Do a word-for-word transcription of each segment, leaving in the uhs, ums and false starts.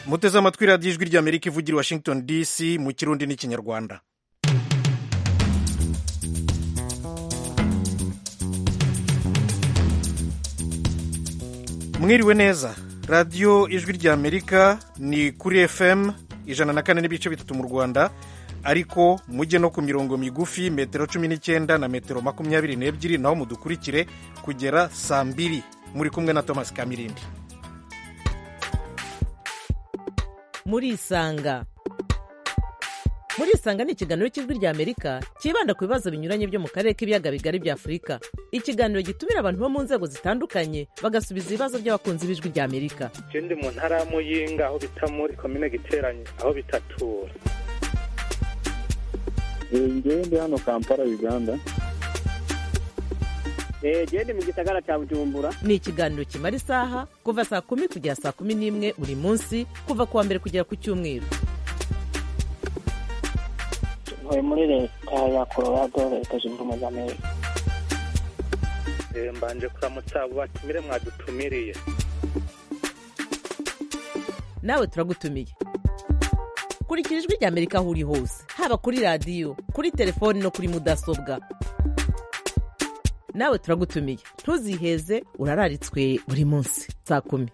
muteze amatwi radiyo ijwi ry'amerika ivugira i washington dc mu kirundi n'ikinyarwanda. mwiriwe neza. radiyo ijwi ry'amerika ni kuri F M ijana na kane n'ibice bitatu mu Rwanda, ariko mujye no ku mirongo migufi metero cumi n'icyenda na metero makumyabiri n'ebyiri, naho mudukurikire kugera saa mbiri. muri kumwe na Thomas Kamirindi. Murisanga. Murisanga ni ikiganiro cy'ijwi ry'Amerika kibanda ku bibazo binyuranye byo mu karere k'ibiyaga bigari bya Afurika. Ikiganiro gitumira abantu bo mu nzego zitandukanye bagasubiza ibibazo by'abakunzi b'ijwi ry'Amerika. Je ndi mu ntara ya Muyinga, aho bita muri komine Giteranye, aho bitatura. Ngewe ndi hano Kampala, Uganda. Je ndi mu gisagara cya Bujumbura. Ni ikiganiro kimara isaha kuva saa kumi kugera saa kumi n'imwe buri munsi, kuva kuwa mbere kugera ku cyumweru. Ntuye muri leta ya Colorado, leta zunze ubumwe za Amerika. Mbanje kuramutsa abo batumire mwadutumiriye. Nawe turagutumiye. Kurikira ijwi ry'Amerika aho uri hose, haba kuri radiyo, kuri telefoni no kuri mudasobwa. Nawe turagutumiye. Ntuziheze, urararitswe buri munsi saa kumi.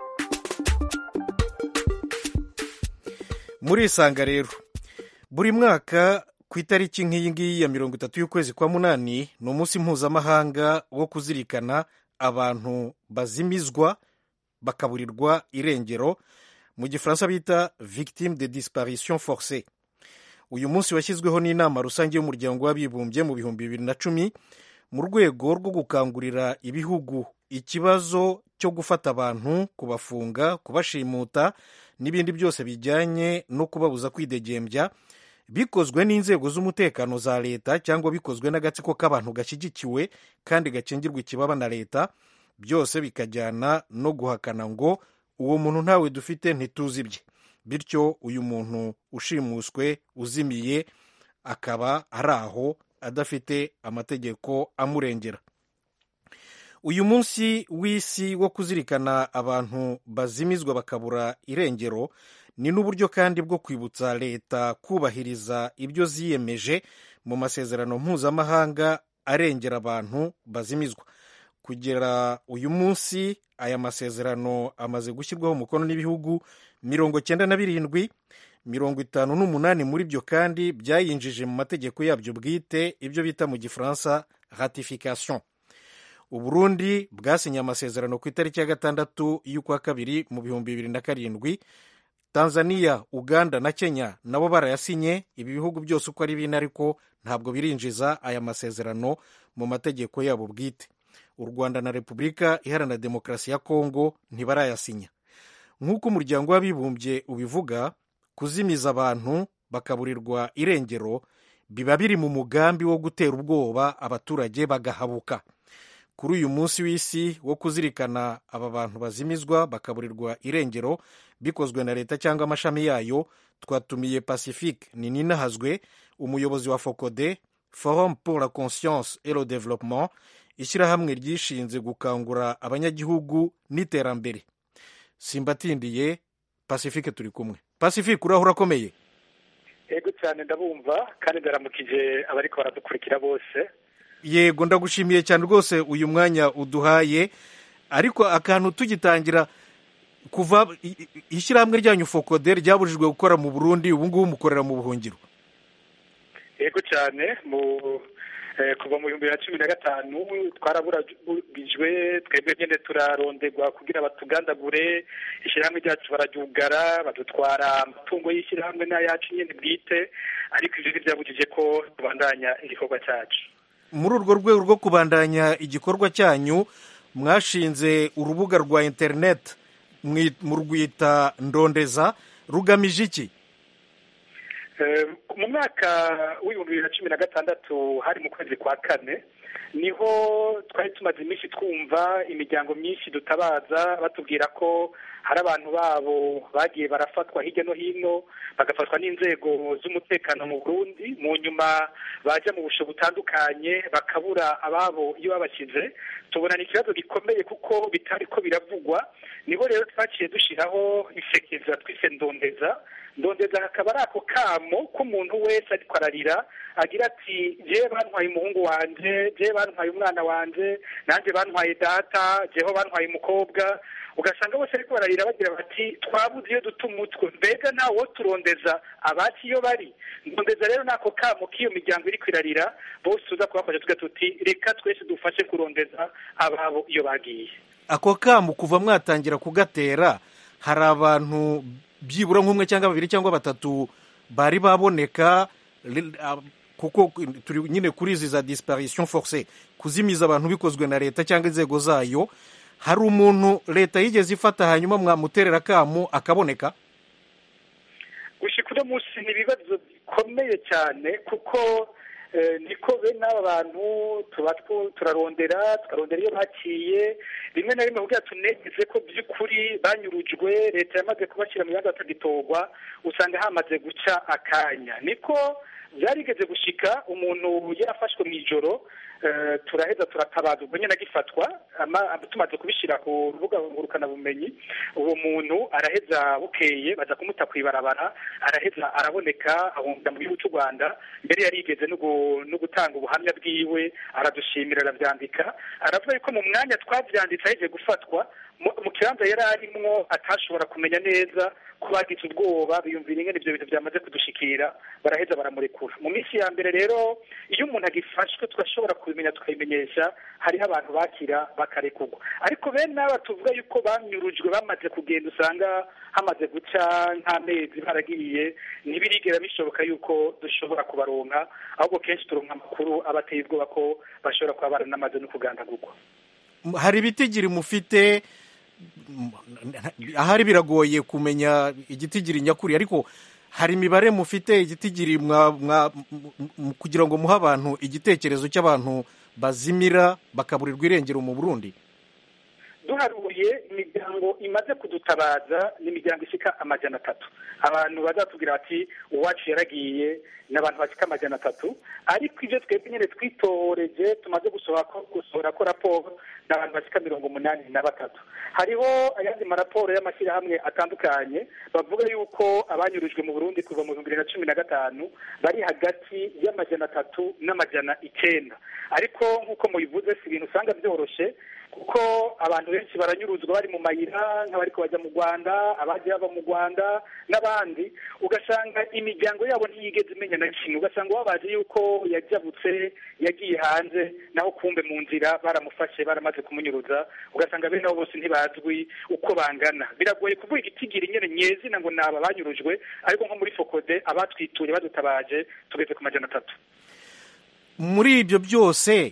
Murisanga rero, buri mwaka ku itariki nk'iyi ngiyi ya mirongo itatu y'ukwezi kwa munani ni umunsi mpuzamahanga wo kuzirikana abantu bazimizwa bakaburirwa irengero, mu gifaransa bita victime de disparition forcée. uyu munsi washyizweho n'inama rusange y'umuryango w'abibumbye mu bihumbi bibiri na cumi mu rwego rwo gukangurira ibihugu ikibazo cyo gufata abantu, kubafunga, kubashimuta n'ibindi byose bijyanye no kubabuza kwidegembya, bikozwe n'inzego z'umutekano za leta cyangwa bikozwe n'agatsiko k'abantu gashyigikiwe kandi gakingirwa ikibaba na leta, byose bikajyana no guhakana ngo uwo muntu ntawe dufite, ntituzi ibye. bityo uyu muntu ushimuswe, uzimiye, akaba ari aho adafite amategeko amurengera. uyu munsi w'isi wo kuzirikana abantu bazimizwa bakabura irengero ni n'uburyo kandi bwo kwibutsa leta kubahiriza ibyo ziyemeje mu masezerano mpuzamahanga arengera abantu bazimizwa. kugera uyu munsi aya masezerano amaze gushyirwaho umukono n'ibihugu mirongo cyenda na birindwi, mirongo itanu n'umunani muri byo kandi byayinjije mu mategeko yabyo bwite, ibyo bita mu gifaransa ratification. Uburundi bwasinye amasezerano ku itariki ya gatandatu y'ukwa kabiri mu bihumbi bibiri na karindwi. Tanzania, Uganda na Kenya nabo barayasinye. Ibi bihugu byose uko ari bine ariko ntabwo birinjiza aya masezerano mu mategeko yabo bwite. U Rwanda na Repubulika Iharanira Demokarasi ya Kongo ntibarayasinya. Nk'uko umuryango w'abibumbye ubivuga, kuzimiza abantu bakaburirwa irengero biba biri mu mugambi wo gutera ubwoba abaturage bagahabuka. Kuri uyu munsi w'isi wo kuzirikana aba bantu bazimizwa bakaburirwa irengero bikozwe na leta cyangwa amashami yayo, twatumiye Pacifique Nininahazwe, umuyobozi wa FOCODE, Forum pour la conscience et le développement, ishyirahamwe ryishinze gukangura abanyagihugu n'iterambere. Simbatindiye, Pacifique turi kumwe. Pacifique, uraho urakomeye? Yego cyane ndabumva kandi ndaramukije abariko baradukurikira bose. Yego, ndagushimiye cyane rwose uyu mwanya uduhaye, ariko akantu tugitangira, kuva ishyirahamwe ryanyu FOCODE ryabujijwe gukora mu Burundi, ubu ngubu mukorera mu buhungiro. Yego cyane, mu kuva mu bihumbi bibiri na cumi na gatanu twaraburagijwe, twebwe nyine turarondegwa kugira batugandagure, ishyirahamwe ryacu bararyugara, badutwara amatungo y'ishyirahamwe n'ayacu nyine bwite, ariko ivyo ntivyabujije ko tubandanya igikorwa cyacu. Muri urwo rwego rwo kubandanya igikorwa cyanyu, mwashinze urubuga rwa internet murwita Ndondeza, rugamije iki? Mu mwaka w'ibihumbi bibiri na cumi na gatandatu, hari mu kwezi kwa kane, niho twari tumaze iminsi twumva imiryango myinshi dutabaza batubwira ko hari abantu babo bagiye barafatwa hirya no hino, bagafatwa n'inzego z'umutekano mu Burundi, mu nyuma baje mu busho butandukanye bakabura ababo iyo babashyize. Tubona ni ikibazo gikomeye kuko bitari ko biravugwa, niho niho rero twaciye dushiraho isekeza twise ndondeza ndondeza akaba ari ako kamo k'umuntu wese ariko ararira agira ati jewe bantwaye umuhungu wanje, jewe bantwaye umwana wanje, nanjye bantwaye data, jeho bantwaye umukobwa, ugasanga bose ariko bararira bagira bati twabuze iyo duta umutwe, mbega ntawo turondeza abaci iyo bari. Ndondeza rero nako kamo k'iyo miryango iri kwirarira bose tuza kubafasha tuga tuti reka twese dufashe kurondeza ababo iyo bagiye. Ako kamo kuva mwatangira kugatera hari abantu byibura nk'umwe cyangwa babiri cyangwa batatu bari baboneka, kuko turi nyine kuri izi za disparition forcée, kuzimiza abantu bikozwe na leta cyangwa inzego zayo. Hari umuntu leta yigeze ifata hanyuma mwamuterera kamo akaboneka? Gushika uno munsi ni ibibazo bikomeye cyane, kuko niko bene aba bantu tuba turarondera tukarondera iyo baciye, rimwe na rimwe kugira tunegeze ko by'ukuri banyurujwe, leta yamaze kubashyira mu bibanza batagitorwa, usanga hamaze guca akanya. Niko byarigeze gushika umuntu yarafashwe mu ijoro, turaheza turatabaza ubwo nyine agifatwa, tumaze kubishyira ku rubuga ngurukanabumenyi, uwo muntu araheza bukeye baza kumuta kw'ibarabara, araheza araboneka ahungira mu gihugu cy'u Rwanda. Mbere yarigeze no gutanga ubuhamya bwiwe, aradushimira, arabyandika, aravuga yuko mu mwanya twabyanditse aheje gufatwa mu kibanza yari arimwo atashobora kumenya neza ko bagize ubwoba, biyumvira ingene ibyo bintu byamaze kudushikira, baraheza baramurekura. Mu minsi ya mbere rero iyo umuntu agifashwe tugashobora kubimenya tukabimenyesha, hariho abantu bakira bakarekurwa. Ariko bene aba tuvuga yuko banyurujwe bamaze kugenda, usanga hamaze guca nk'amezi baragiye, ntibirigera bishoboka yuko dushobora kubaronka, ahubwo kenshi turonka amakuru abateye ubwoba ko bashobora kuba baranamaze no kugandagurwa. Hari ibitigiri mufite, ahari biragoye kumenya igitigiri nyakuri, ariko hari imibare mufite igitigiri kugira ngo muhe abantu igitekerezo cy'abantu bazimira bakaburirwa irengero mu Burundi? Duharuye imiryango imaze kudutabaza ni imiryango ishika amajana atatu. Abantu bazatubwira bati uwacu yaragiye n'abantu bashika amajana atatu, ariko ibyo twebwe nyine twitoreje tumaze gusohora ko raporo n'abantu bashika mirongo umunani na batatu. Hariho ayandi maraporo y'amashyirahamwe atandukanye bavuga yuko abanyurujwe mu Burundi kuva mu bibiri na cumi na gatanu bari hagati y'amajana atatu n'amajana icyenda. Ariko nk'uko mubivuze si ibintu usanga byoroshe, kuko abantu benshi baranyuruzwa bari mu mayira, nk'abariko bajya mu Rwanda, abagiye bava mu Rwanda n'abandi, ugasanga imiryango yabo ntiyigeze imenya na kimwe, ugasanga wabaje yuko yajabutse yagiye hanze, naho kumbe mu nzira baramufashe baramaze kumunyuruza, ugasanga bene abo bose ntibazwi uko bangana. Biragoye kuvuga igitigiri nyene nyezina ngo naba banyurujwe, ariko nko muri Fokode abatwituye badutabaje tugeze ku majana atatu. Muri ibyo byose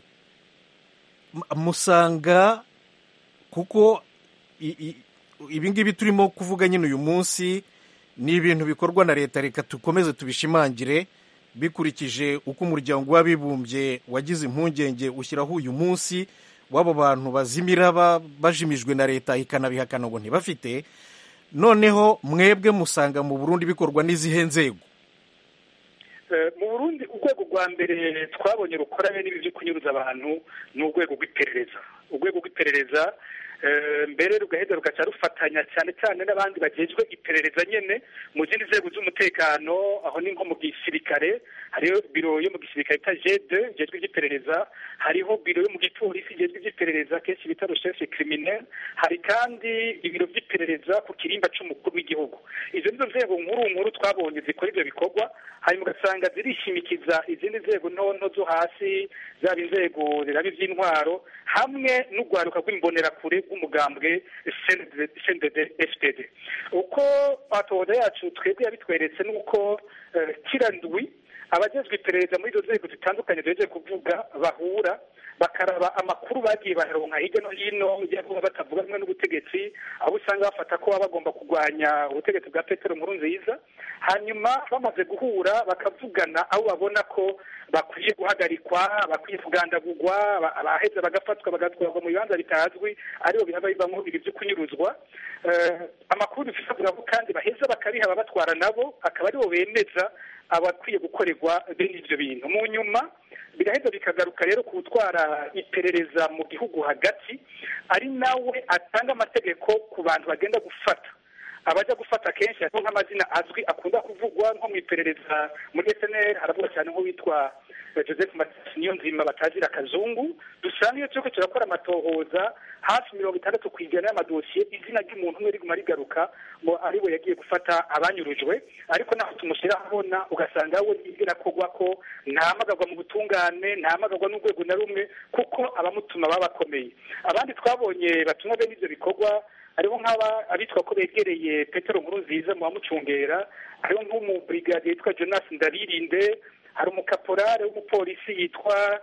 musanga, kuko ibi ngibi turimo kuvuga nyine uyu munsi ni ibintu bikorwa na leta, reka tukomeze tubishimangire, bikurikije uko umuryango w'abibumbye wagize impungenge ushyiraho uyu munsi w'abo bantu bazimira bajimijwe na leta ikanabihakana ngo ntibafite. Noneho mwebwe musanga mu Burundi bikorwa n'izihe nzego? Mu Burundi urwego rwa mbere twabonye rukora bene ibi byo kunyuruza abantu ni urwego rw'iperereza. Urwego rw'iperereza mbere rugaheza rugaca rufatanya cyane cyane n'abandi bagejwe iperereza nyene mu zindi nzego z'umutekano, aho ni nko mu gisirikare, hariho biro yo mu gisirikare bita G deux jejwe iperereza, hariho biro yo mu gipolisi jejwe iperereza kenshi bita recherche criminelle, hari kandi ibiro by'iperereza ku kirimba c'umukuru w'igihugu. Izo nizo nzego nkuru nkuru twabonye zikora ibyo bikorwa, hanyuma ugasanga zirishimikiza izindi nzego nto zo hasi, zaba inzego ziraba ivy'intwaro hamwe n'ugwaruka rw'imbonerakure rw'umugambwe C N D D F D D. Uko atoda yacu twebwe yabitweretse nuko kirandwi abajejwe iperereza muri izo nzego zitandukanye duhejeje kuvuga bahura bakaraba amakuru bagiye baronka hirya no hino yavuga batavuga rumwe n'ubutegetsi, aho usanga bafata ko baba bagomba kurwanya ubutegetsi bwa Petero Nkurunziza, hanyuma bamaze guhura bakavugana aho babona ko bakwiye guhagarikwa, bakwiye kugandagurwa, abaheza bagafatwa bagatwarwa mu bibanza bitazwi, aribo bihaba bivamo ibi byo kunyuruzwa. Amakuru dufite avuga ko kandi baheza bakabiha ababatwara nabo akaba aribo bemeza abakwiye gukorerwa bene ibyo bintu. Mu nyuma biraheza bikagaruka rero kuwutwara iperereza mu gihugu hagati ari nawe atanga amategeko ku bantu bagenda gufata abaja gufata kenshi hariho nk'amazina azwi akunda kuvugwa nko mu iperereza muri S N L haravuga cyane nk'uwitwa Joseph Mathias Niyonzima batazira Kazungu. Dusanga iyo turiko turakora amatohoza hafi mirongo itandatu kw'ijana y'amadosiye izina ry'umuntu umwe riguma rigaruka ngo ariwe yagiye gufata abanyurujwe, ariko naho tumushyira habona ugasanga we birakogwa ko ntamagagwa mu butungane, ntamagagwa n'urwego na rumwe kuko abamutuma babakomeye. Abandi twabonye batumwa bene ivyo bikorwa hariho nk'aba abitwa ko begereye Petero Nkurunziza mu bamucungera, hariho nk'umubrigade yitwa Jonas Ndabirinde, hari umukaporare w'umupolisi yitwa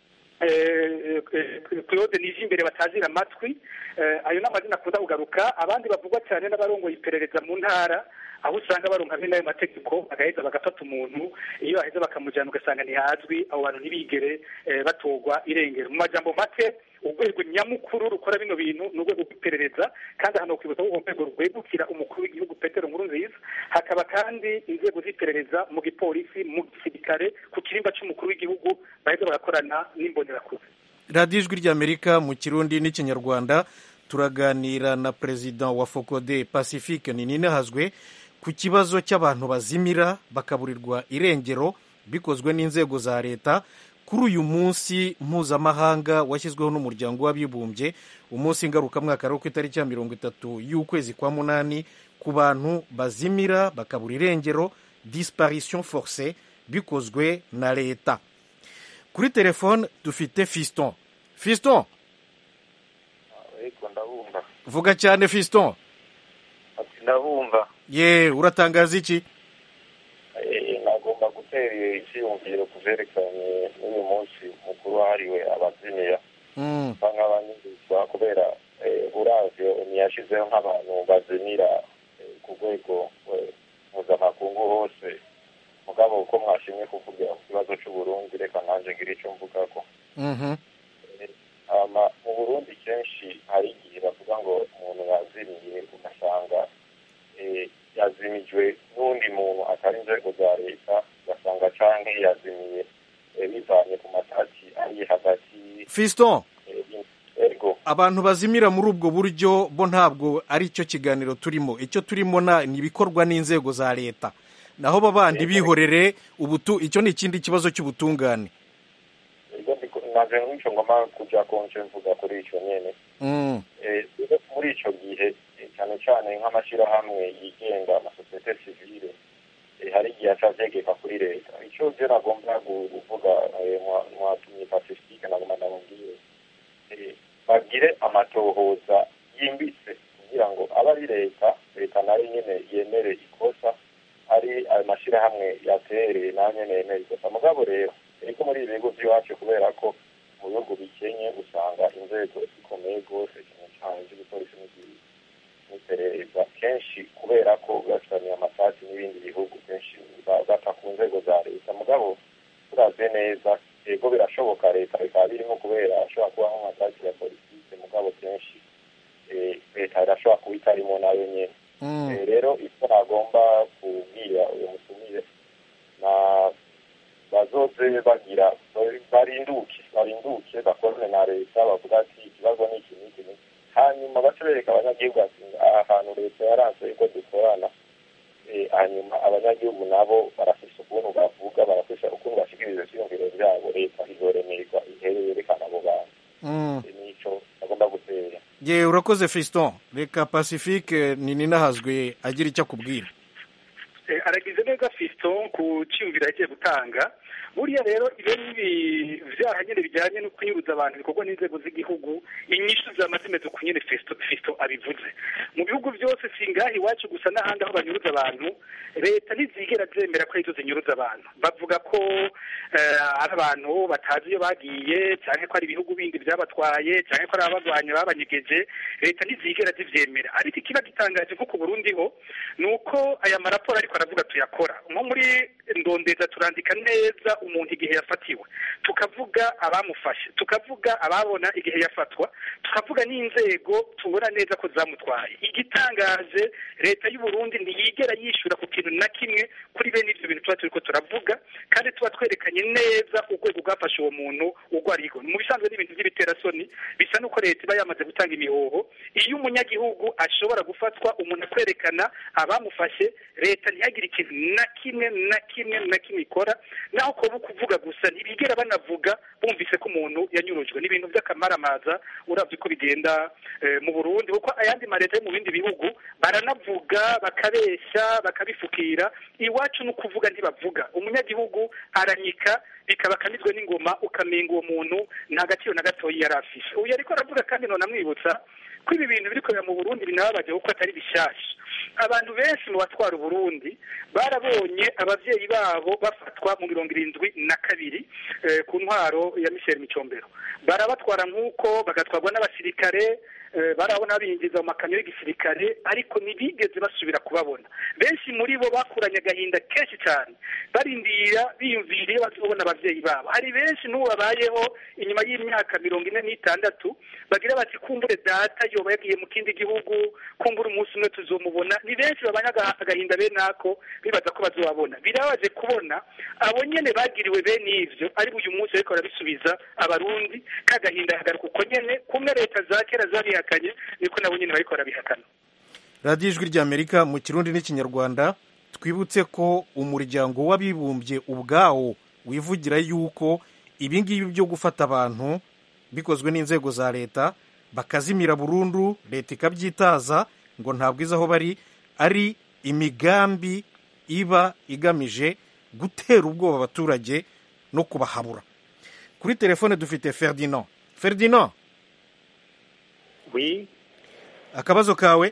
Claude Nijimbere batazira amatwi. Ayo n'amazina akunda kugaruka. Abandi bavugwa cyane n'abarongoye iperereza mu ntara, aho usanga baronka bene ayo mategeko bagaheza bagafata umuntu, iyo baheza bakamujyana ugasanga ntihazwi, abo bantu ntibigere batogwa irengero. Mu majambo make urwego nyamukuru rukora bino bintu ni urwego rw'iperereza, kandi hano kwibutsa ko urwego rwegukira umukuru w'igihugu Petero Nkurunziza, hakaba kandi inzego z'iperereza mu gipolisi, mu gisirikare, ku kirimba cy'umukuru w'igihugu baheza bagakorana n'imbonerakure. radiyo ijwi ry'Amerika mu Kirundi n'Ikinyarwanda turaganira na perezida wa Focode Pacifique Ninahazwe ku kibazo cy'abantu bazimira bakaburirwa irengero bikozwe n'inzego za leta kuri uyu munsi mpuzamahanga washyizweho n'umuryango w'abibumbye, umunsi ngarukamwaka wo ku itariki ya mirongo itatu y'ukwezi kwa munani ku bantu bazimira bakabura irengero, disparition forcée bikozwe na leta. Kuri telefone dufite Fiston. Fiston, ndabumva. Vuga cyane Fiston. Ndabumva. Ye, uratangaza iki? Eh, nagomba gutera icyiyumviro kuverekanye n'uyu munsi mukuru wahariwe abazimira. Mm. Nk'abanyuzwa kubera uravyo ntiyashizeho nk'abantu bazimira ku rwego mpuzamakungu hose. Mugabo uko mwashimye kuvuga ku kibazo cy'u Burundi, reka nanje ngira icyo mvugako. Mhm. Ama mu Burundi kenshi hari igihe bavuga ngo umuntu yazimiye ugasanga eh yazimijwe n'undi muntu atari inzego za leta, ugasanga canke yazimiye bivanye ku matati ari hagati. Fiston, ego abantu bazimira muri ubwo buryo bo ntabwo ari cyo kiganiro turimo. Icyo turimo na nibikorwa n'inzego za leta, naho babandi bihorere ubutu. Icyo ni ikindi kibazo cy'ubutungane. naje nk'icyo ngoma kuja konje mvuga kuri icyo nyene. Mm. Eh muri icyo gihe cyane cyane nk'amashirahamwe yigenga, amasosiyete sivile, hari igihe acavyegeka kuri leta. Icyo je nagomba kuvuga mwatumye Pacifique nagomba ndamubwire bagire amatohoza yimbitse kugira ngo abari leta leta nayo nyene yemere ikosa, ari ayo mashirahamwe yatereye nayo nyene yemere ikosa. Mugabo rero ariko muri ibigo by'iwacu kubera ko mu bihugu bikenye usanga inzego zikomeye rwose cyane cyane z'igipolisi n'iperereza kenshi kubera ko bafitaniye amasasi n'ibindi bihugu kenshi bata ku nzego za leta. Mugabo turaze neza yego birashoboka leta bikaba birimo kubera ashobora kuba nk'amasasi ya politike, mugabo kenshi leta irashobora kuba itarimo nayo nyene. Rero icyo nagomba kubwira uyu mutumire na bazoze bagira barinduke barinduke bakorane na leta bavuga ati ikibazo ni iki n'iki, hanyuma bacereka abanyagihugu ati ahantu leta yaranze ko dukorana. Hanyuma abanyagihugu nabo barafise ukuntu bavuga, barafise ukuntu bashikiriza ivyiyumviro vyabo, leta izoremerwa ihererekana abo bantu. Nico agomba gutera. Ye, urakoze Fiston. Reka Pacifique Ninahazwe agira icyo akubwira. Aragize neza Fiston ku cyumvira yagiye gutanga. Buriya rero iyo nibi vyaha nyene bijyanye no kwiruza abantu bikorwa n'inzego z'igihugu, inyishu z'amazimeze ku nyene Fiston Fiston abivuze. Mu bihugu byose singahi iwacu gusa n'ahandi aho banyuruza abantu, leta ntizigera zemera ko izo zinyuruza abantu. Bavuga ko ari abantu batazi iyo bagiye, cyane ko ari ibihugu bindi byabatwaye, cyane ko ari abagwanya babanyegeje, leta ntizigera zivyemera. Ariko ikiba gitangaje ko ku Burundi ho nuko aya maraporo ariko aravuga tuyakora. Nko muri ndondeza turandika neza umuntu igihe yafatiwe, tukavuga abamufashe, tukavuga ababona igihe yafatwa, tukavuga n'inzego tubona neza ko zamutwaye. Igitangaje, leta y'u Burundi ntiyigera yishyura ku kintu na kimwe kuri bene ibyo bintu tuba turiko turavuga, kandi tuba twerekanye neza urwego rwafashe uwo muntu urwo ariho. Mu bisanzwe n'ibintu by'ibiterasoni bisa n'uko leta iba yamaze gutanga imihoho. Iyo umunyagihugu ashobora gufatwa, umuntu akwerekana abamufashe, leta ntihagire ikintu na kimwe na kimwe na kimwe ikora, naho ko kuvuga gusa ntibigera banavuga bumvise ko umuntu yanyurujwe. Ni ibintu by'akamaramaza uravye ko bigenda e, mu Burundi, kuko ayandi mareta yo mu bindi bihugu baranavuga bakabesha bakabifukira. Iwacu no kuvuga ntibavuga, umunyagihugu aranyika bikaba kanizwe n'ingoma, ukamenga uwo muntu nta gaciro na gatoyi yarafishe. Uyu ariko aravuga kandi none amwibutsa ko ibi bintu birikorera mu Burundi binababaje kuko atari bishasha. Abantu benshi mu batwara Burundi barabonye abavyeyi babo bafatwa mu mirongo irindwi na kabiri eh, ku ntwaro ya Michel Micombero, barabatwara nk'uko bagatwarwa n'abasirikare, eh, barabona binjiza mu makamyo y'igisirikare, ariko ntibigeze basubira kubabona. Benshi muri bo bakuranye agahinda kenshi cyane, barindira biyumviriye bazobona abavyeyi babo. Hari benshi n'ubu babayeho inyuma y'imyaka mirongo ine n'itandatu bagira bati kumbure data yoba yagiye mu kindi gihugu, kumbure umunsi umwe tuzomubona. Ni benshi babanya agahinda bene ako bibaza ko bazobabona. Birabaje kubona abo nyene bagiriwe bene ivyo ari uyu munsi ariko barabisubiza abarundi, kagahinda hagaruka uko nyene kumwe leta za kera zabihakanye, niko nabo nyene bariko barabihakana. radiyo ijwi ry'Amerika mu Kirundi n'Ikinyarwanda. Twibutse ko umuryango w'abibumbye ubwawo wivugira yuko ibi ngibi byo gufata abantu bikozwe n'inzego za leta bakazimira burundu, leta ikabyitaza ngo ntabwo izi aho bari, ari imigambi iba igamije gutera ubwoba abaturage no kubahabura. Kuri telefone dufite Ferdinand. Ferdinand, oui, akabazo kawe?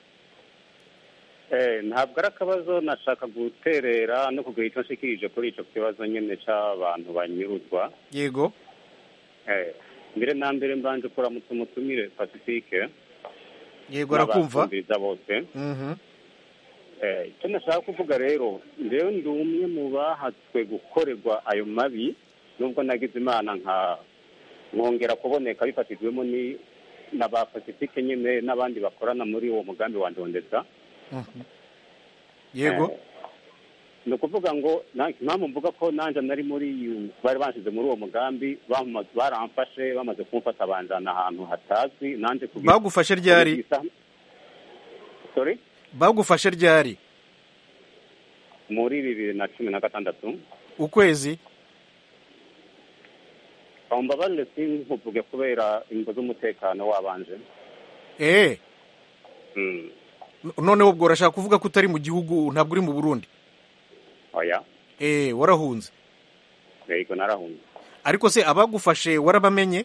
eh ntabwo ari akabazo, nashaka guterera no kugira icyo nshikirije kuri icyo kibazo nyene c'abantu banyuruzwa. Yego. Eh mbere na mbere mbanje kuramutsa umutumire Pacifique. Yego, arakumva. bose. Mhm. Eh icyo nashaka kuvuga rero, rero ndi umwe mu bahatswe gukorerwa ayo mabi, nubwo nagize Imana nka mwongera kuboneka bifatijwemo ni na ba Pacifique nyene n'abandi bakorana muri uwo mugambi wa Ndondeza. Mhm. Yego. ni ukuvuga ngo impamvu mvuga ko nanjye nari muri bari banshyize muri uwo mugambi, baramfashe bamaze kumfata banjana ahantu hatazwi. nanjye bagufashe ryari? sorry bagufashe ryari? muri bibiri na cumi na gatandatu. ukwezi? mbabarire sinkuvuge kubera ingo z'umutekano wabanje. eh mm. none ubwo urashaka kuvuga ko utari mu gihugu, ntabwo uri mu Burundi? oya. eh warahunze? yego narahunze. ariko se abagufashe warabamenye?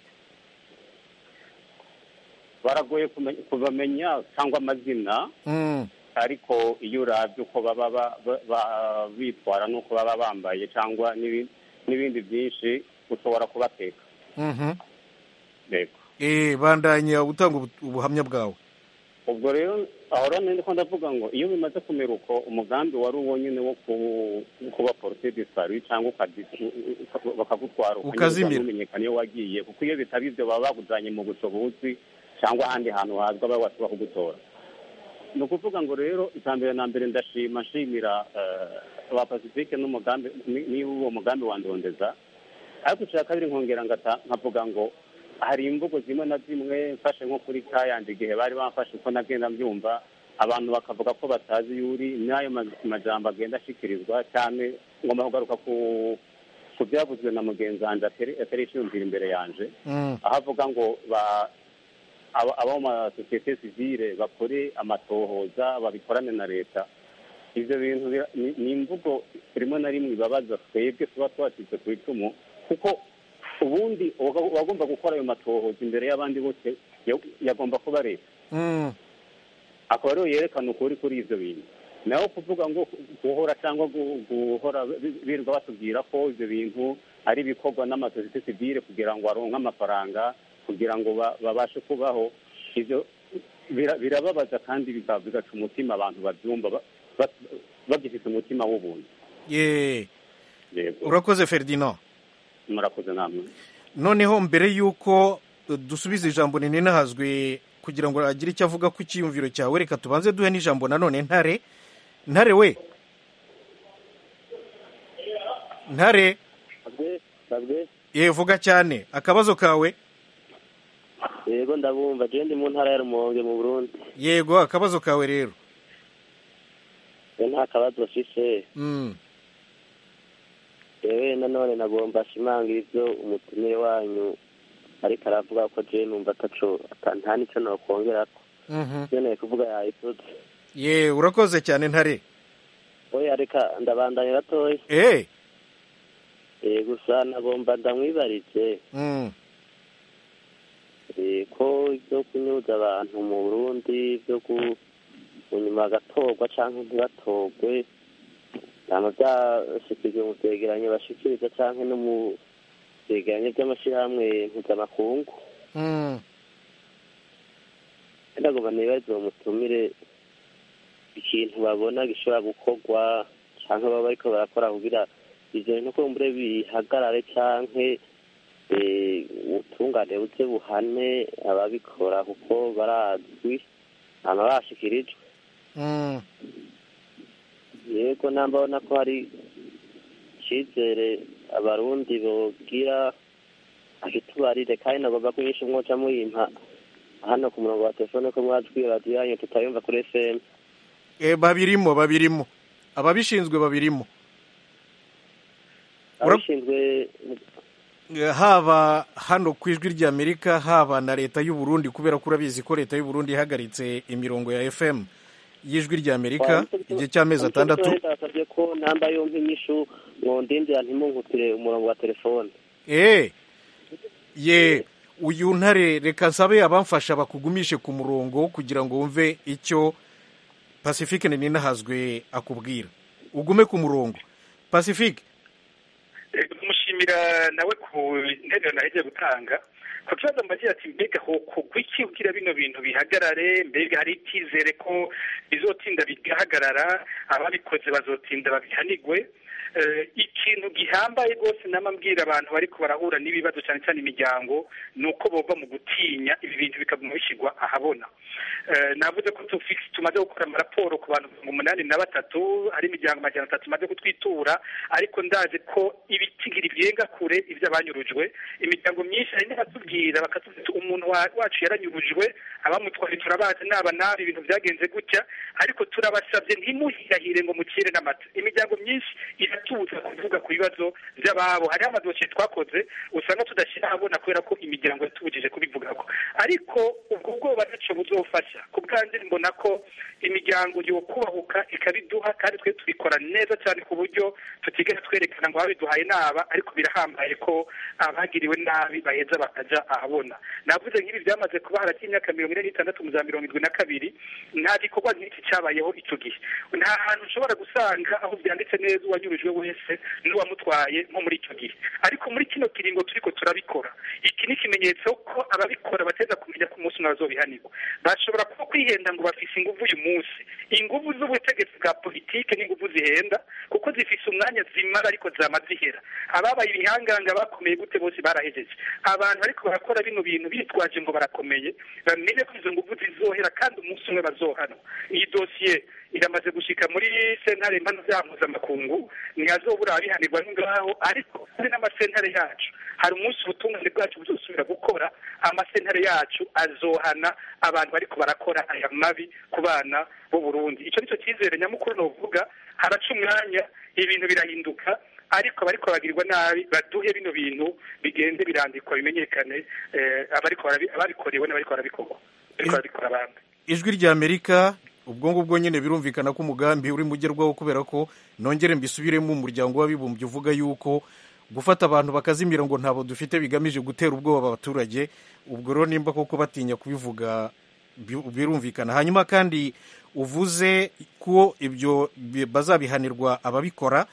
baragoye kubamenya cyangwa amazina. mm. ariko iyo uravye uko baba bitwara n'uko baba bambaye cyangwa n'ibindi byinshi ushobora kubateka. mhm yego. eh bandanya utanga ubuhamya bwawe. ubwo rero aho rero ndiko ndavuga ngo iyo bimaze kumera uko umugambi wari uwo nyine wo kuba porte disparu cyangwa bakagutwara ukamenyekana iyo wagiye, kuko iyo bitaba ibyo baba bagujanye mu bushobozi cyangwa ahandi hantu hazwa baba bashobora kugutora. ni ukuvuga ngo rero itambere na mbere ndashima nshimira aba Pacifique n'umugambi ni uwo mugambi wa Ndondeza. ariko ushaka kabiri nkongera ngata nkavuga ngo hari imvugo zimwe na zimwe mfashe nko kuri kayandi igihe bari bamfashe uko nagenda mbyumva, abantu bakavuga ko batazi yuri n'ayo majambo agenda ashikirizwa cyane. ngomba kugaruka ku ku byavuzwe na mugenzi wanje atari ishimvira imbere yanje, aho avuga ngo abo mu sosiyete sivile bakore amatohoza babikorane na leta. ivyo bintu ni imvugo rimwe na rimwe ibabaza twebwe tuba twacitse ku icumu, kuko ubundi wagomba gukora ayo matohoza imbere y'abandi bose yagomba kuba leta. akaba rero yerekana ukuri kuri ivyo bintu, naho kuvuga ngo guhora cyangwa guhora birirwa batubwira ko ivyo bintu ari ibikorwa n'amasosiyete sivile kugira ngo aronke amafaranga kugira ngo babashe kubaho, ivyo birababaza kandi bigaca umutima abantu babyumva bagifite umutima w'ubuntu. ye yego urakoze Ferdinand. murakoze namwe. Noneho mbere y'uko dusubiza ijambo Nininahazwe kugira ngo agire icyo avuga ku cyiyumviro cyawe, reka tubanze duhe n'ijambo nanone Ntare. Ntare we Ntare ye vuga cyane akabazo kawe. Yego ndabumva, je ndi mu ntara ya Rumonge mu Burundi. Yego akabazo kawe rero. Nta kabazo afise. Mm. Ewe nanone nagomba ashimangira ivyo umutumire wanyu ariko aravuga ko je numva ataco nta nico nokongerako. Mhm. Yene kuvuga yayisutse. Ye urakoze cyane Ntare. Oya reka ndabandanya gatoya. Eh. Eh gusa nagomba ndamwibaritse. Mm. Eh ko ibyo kunyuza abantu mu Burundi byo ku unyuma gatorwa canke ntibatogwe nama byashikije mu byegeranyo bashikiriza canke no mu byegeranyo by'amashirahamwe mpuzamakungu. Mm. Ndagomba nibaze umutumire ikintu babona gishobora gukorwa canke baba bariko barakora kugira ivyo bintu ko mbure bihagarare canke ubutungane buze buhane ababikora kuko barazwi hama bashikirijwe. Mm. Yego nambona ko hari icizere abarundi bogira akitubarire kandi nagomba kunyisha umwoca muyimpa hano ku murongo wa telefone ko mwajwi radio yanyu tutayumva kuri F M. Eh babirimo babirimo ababishinzwe babirimo. Abashinzwe haba hano ku ijwi rya Amerika haba na leta y'u Burundi, kubera ko urabizi ko leta y'u Burundi ihagaritse imirongo ya F M y'ijwi rya Amerika igihe cy'amezi atandatu. Ndasabye ko namba yompi nyishu ngondindira ntimunkutire umurongo wa telefone. Eh ye uyu Ntare reka nsabe abamfasha bakugumishe ku murongo kugira ngo wumve icyo Pacifique Nininahazwe akubwira. Ugume ku murongo Pacifique. Tumushimira nawe ku ntebe naheje gutanga ko kibazo mbagira ati mbega ho kugwiki ugira bino bintu bihagarare, mbega hari itizere ko bizotinda bigahagarara, ababikoze bazotinda babihanigwe. Ikintu gihambaye rwose namambwira abantu bariko barahura n'ibibazo cyane cyane imiryango nuko bova mu gutinya ibi bintu bikaguma bishyirwa ahabona. Navuze ko tumaze gukora amaraporo ku bantu umunani na batatu, hari imiryango amajana atatu maze kutwitura, ariko ndaje ko ibitigiri byenga kure iby'abanyurujwe. Imiryango myinshi hari n'abatubwira bakatubwira umuntu wacu yaranyurujwe, abamutwaye turabazi naba nabi ibintu byagenze gutya, ariko turabasabye ntimuhirahire ngo mukire n'amata. Imiryango myinshi iratuza kuvuga ku bibazo by'ababo. Hariho amadosiye twakoze usanga tudashyira ahabona kubera ko imiryango yatubujije kubivugako, ariko ubwo bwoba ntacyo buzofasha. Ku bwanjye mbona ko imiryango yo kubahuka ikabiduha, kandi twe tubikora neza cyane ku buryo tutigera twerekana ngo babiduhaye naba, ariko birahambaye ko abagiriwe nabi baheza bakaja ahabona. Navuze nk'ibi byamaze kuba hagati y'imyaka mirongo ine n'itandatu mu za mirongo irindwi na kabiri, nta gikorwa nk'iki cyabayeho icyo gihe. Nta hantu ushobora gusanga aho byanditse neza uwanyurujwe wese n'uwamutwaye nko muri icyo gihe, ariko muri kino kiringo turiko turabikora. Iki ni ikimenyetso ko ababikora bateza kumenya ko umunsi umwe bazobihanirwa. Bashobora kuba kwihenda ngo bafise inguvu uyu munsi. Inguvu z'ubutegetsi bwa politike n'inguvu zihenda kuko zifise umwanya zimara ariko zama zihera. Ababaye ibihanganga bakomeye gute bose barahejeje. Abantu ariko barakora bino bintu bitwaje ngo barakomeye, bamenye ko izo nguvu zizohera kandi umunsi umwe bazohana. Iyi dosiye iramaze gushika muri sentare mpuzamakungu, ntihazobura abihanirwa ngaho, ariko hari n'amasentare yacu. Hari umunsi ubutungane bwacu buzosubira gukora, amasentare yacu azohana abantu bariko barakora aya mabi ku bana b'u Burundi. Icyo nicyo cyizere nyamukuru novuga. Haraca umwanya ibintu birahinduka, ariko abariko bagirwa nabi baduhe bino bintu bigende birandikwa bimenyekane, abariko ababikorewe n'abariko barabikorwa bariko barabikora abandi. Ijwi rya Amerika ubwo ngubwo nyine birumvikana ko umugambi uri mugerwaho, kubera ko nongere mbisubiremo umuryango w'abibumbye uvuga yuko gufata abantu bakazimira ngo ntabo dufite bigamije gutera ubwoba abaturage. Ubwo rero nimba koko batinya kubivuga birumvikana. Hanyuma kandi uvuze ko ibyo bazabihanirwa ababikora,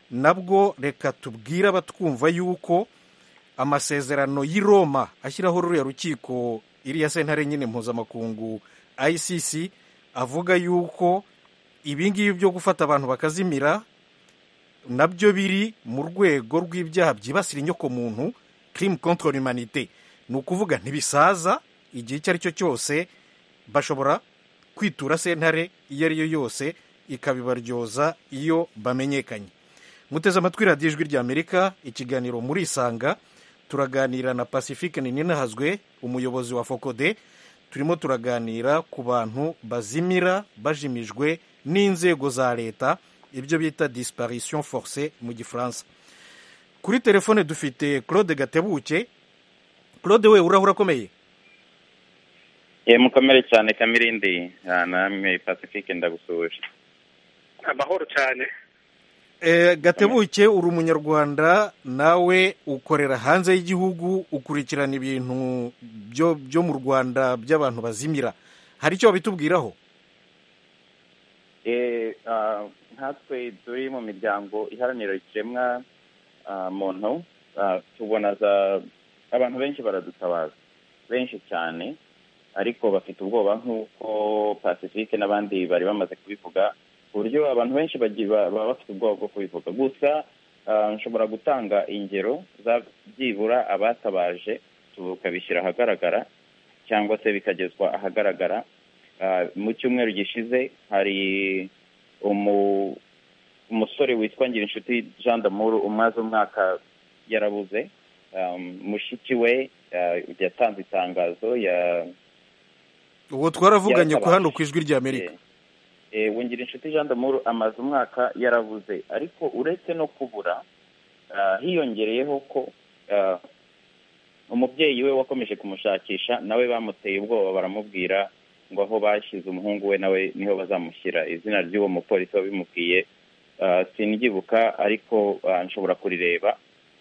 nabwo reka tubwire abatwumva yuko amasezerano y'i Roma ashyiraho ruriya rukiko, iriya sentare nyine mpuzamakungu I C C, avuga yuko ibi ngibi byo gufata abantu bakazimira nabyo biri mu rwego rw'ibyaha byibasira inyokomuntu, crime contre l'humanité. Ni ukuvuga ntibisaza, igihe icyo ari cyo cyose bashobora kwitura sentare iyo ari yo yose ikabibaryoza iyo bamenyekanye. Muteze amatwi radiyo ijwi ry'Amerika, ikiganiro muri Isanga. Turaganira na Pacifique Ninahazwe, umuyobozi wa Fokode. Turimo turaganira ku bantu bazimira bajimijwe n'inzego za leta, ibyo bita disparition forcée mu gifaransa. Kuri telefone dufite Claude Gatebuke. Claude, we urahura komeye? Ye mukomere cyane Kamirindi, namwe Pacifique ndagusuje. Amahoro cyane. Eh, Gatebuke uri umunyarwanda, nawe ukorera hanze y'igihugu, ukurikirana ibintu byo byo mu Rwanda by'abantu bazimira. Hari icyo bitubwiraho? Eh, nkatwe turi mu miryango iharanira ikiremwa muntu, tubona abantu benshi baradutabaza, benshi cyane, ariko bafite ubwoba nk'uko Pacifique n'abandi bari bamaze kubivuga, ku buryo abantu benshi baba bafite ubwoba bwo kubivuga. Gusa nshobora gutanga ingero za byibura abatabaje tukabishyira ahagaragara cyangwa se bikagezwa ahagaragara. Mu cyumweru gishize hari umusore witwa Ngirinshuti Jean d'Amour umaze umwaka yarabuze. Mushiki we yatanze itangazo ya uwo twaravuganye ko hano ku ijwi ry'Amerika. Eh, Ngirinshuti Jean d'Amour amaze umwaka yarabuze, ariko uretse no kubura hiyongereyeho ko umubyeyi we wakomeje kumushakisha nawe bamuteye ubwoba, baramubwira ngo aho bashyize umuhungu we nawe niho bazamushyira. Izina ry'uwo mupolisi wabimubwiye singibuka, ariko nshobora kurireba.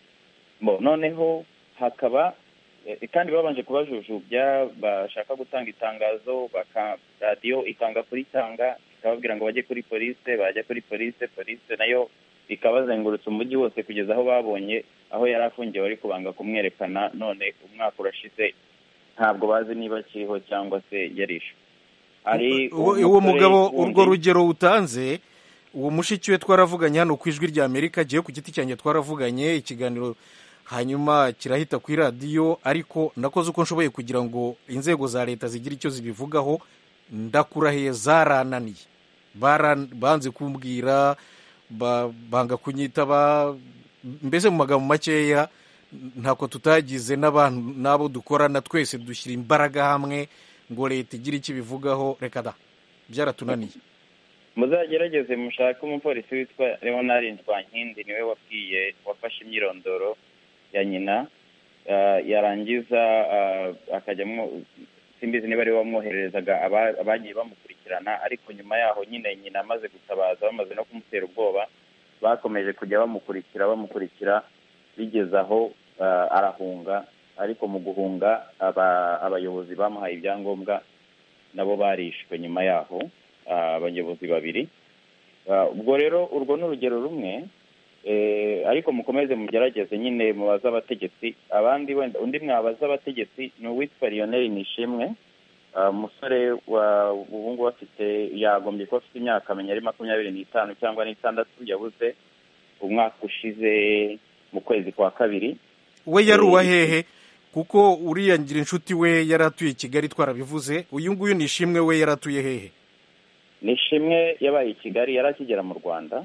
Noneho hakaba kandi babanje kubajujubya, bashaka gutanga itangazo, radiyo ikanga kuritanga, ikababwira ngo bajye kuri polisi, bajya kuri polisi, polisi nayo ikabazengurutsa umujyi wose kugeza aho babonye aho yari afungiwe bari kubanga kumwerekana. None umwaka urashize ntabwo bazi niba akiriho cyangwa se yarishwe. Ari uwo mugabo, urwo rugero utanze, uwo mushiki we twaravuganye hano ku ijwi ry'Amerika, giye ku giti cyanjye twaravuganye ikiganiro, hanyuma kirahita ku radiyo, ariko nakoze uko nshoboye kugira ngo inzego za leta zigira icyo zibivugaho. Ndakurahiye zarananiye, banze kumbwira, banga kunyitaba, mbese mu magambo makeya ntako tutagize n'abantu nabo dukorana twese dushyira imbaraga hamwe ngo leta igire icyo ibivugaho. Reka da, byaratunaniye. Muzagerageze mushake umupolisi witwa Leonard Ntwankindi, niwe wabwiye wafashe imyirondoro ya nyina, yarangiza akajyamo, simbizi niba ari wamwohererezaga abagiye bamukurikirana, ariko nyuma yaho nyine nyina amaze gutabaza, bamaze no kumutera ubwoba, bakomeje kujya bamukurikira bamukurikira bigeze aho arahunga. Ariko mu guhunga abayobozi bamuhaye ibyangombwa nabo barishwe nyuma yaho, abayobozi babiri. Ubwo rero urwo ni urugero rumwe, ariko mukomeze mugerageze nyine mubaza abategetsi. Abandi wenda undi mwabaza abategetsi ni uwitwa Lionel Nishimwe, umusore ubu ngubu afite, yagombye kuba afite imyaka amenya ari makumyabiri n'itanu cyangwa n'itandatu, yabuze umwaka ushize mu kwezi kwa kabiri. We yari uwa hehe? Kuko uriya Ngirinshuti we yari atuye Kigali, twarabivuze. Uyu nguyu Nishimwe we yari atuye hehe? Nishimwe yabaye i Kigali, yari akigera mu Rwanda.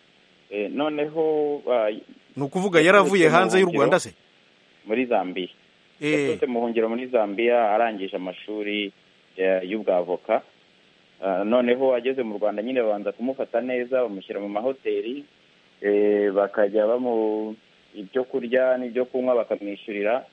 Noneho ni ukuvuga yaravuye hanze y'u Rwanda se? Muri Zambia. Yaturutse mu buhungiro muri Zambia, arangije amashuri y'ubwavoka. Noneho ageze mu Rwanda nyine babanza kumufata neza, bamushyira mu mahoteli, bakajya bamu ibyo kurya n'ibyo kunywa bakamwishyurira.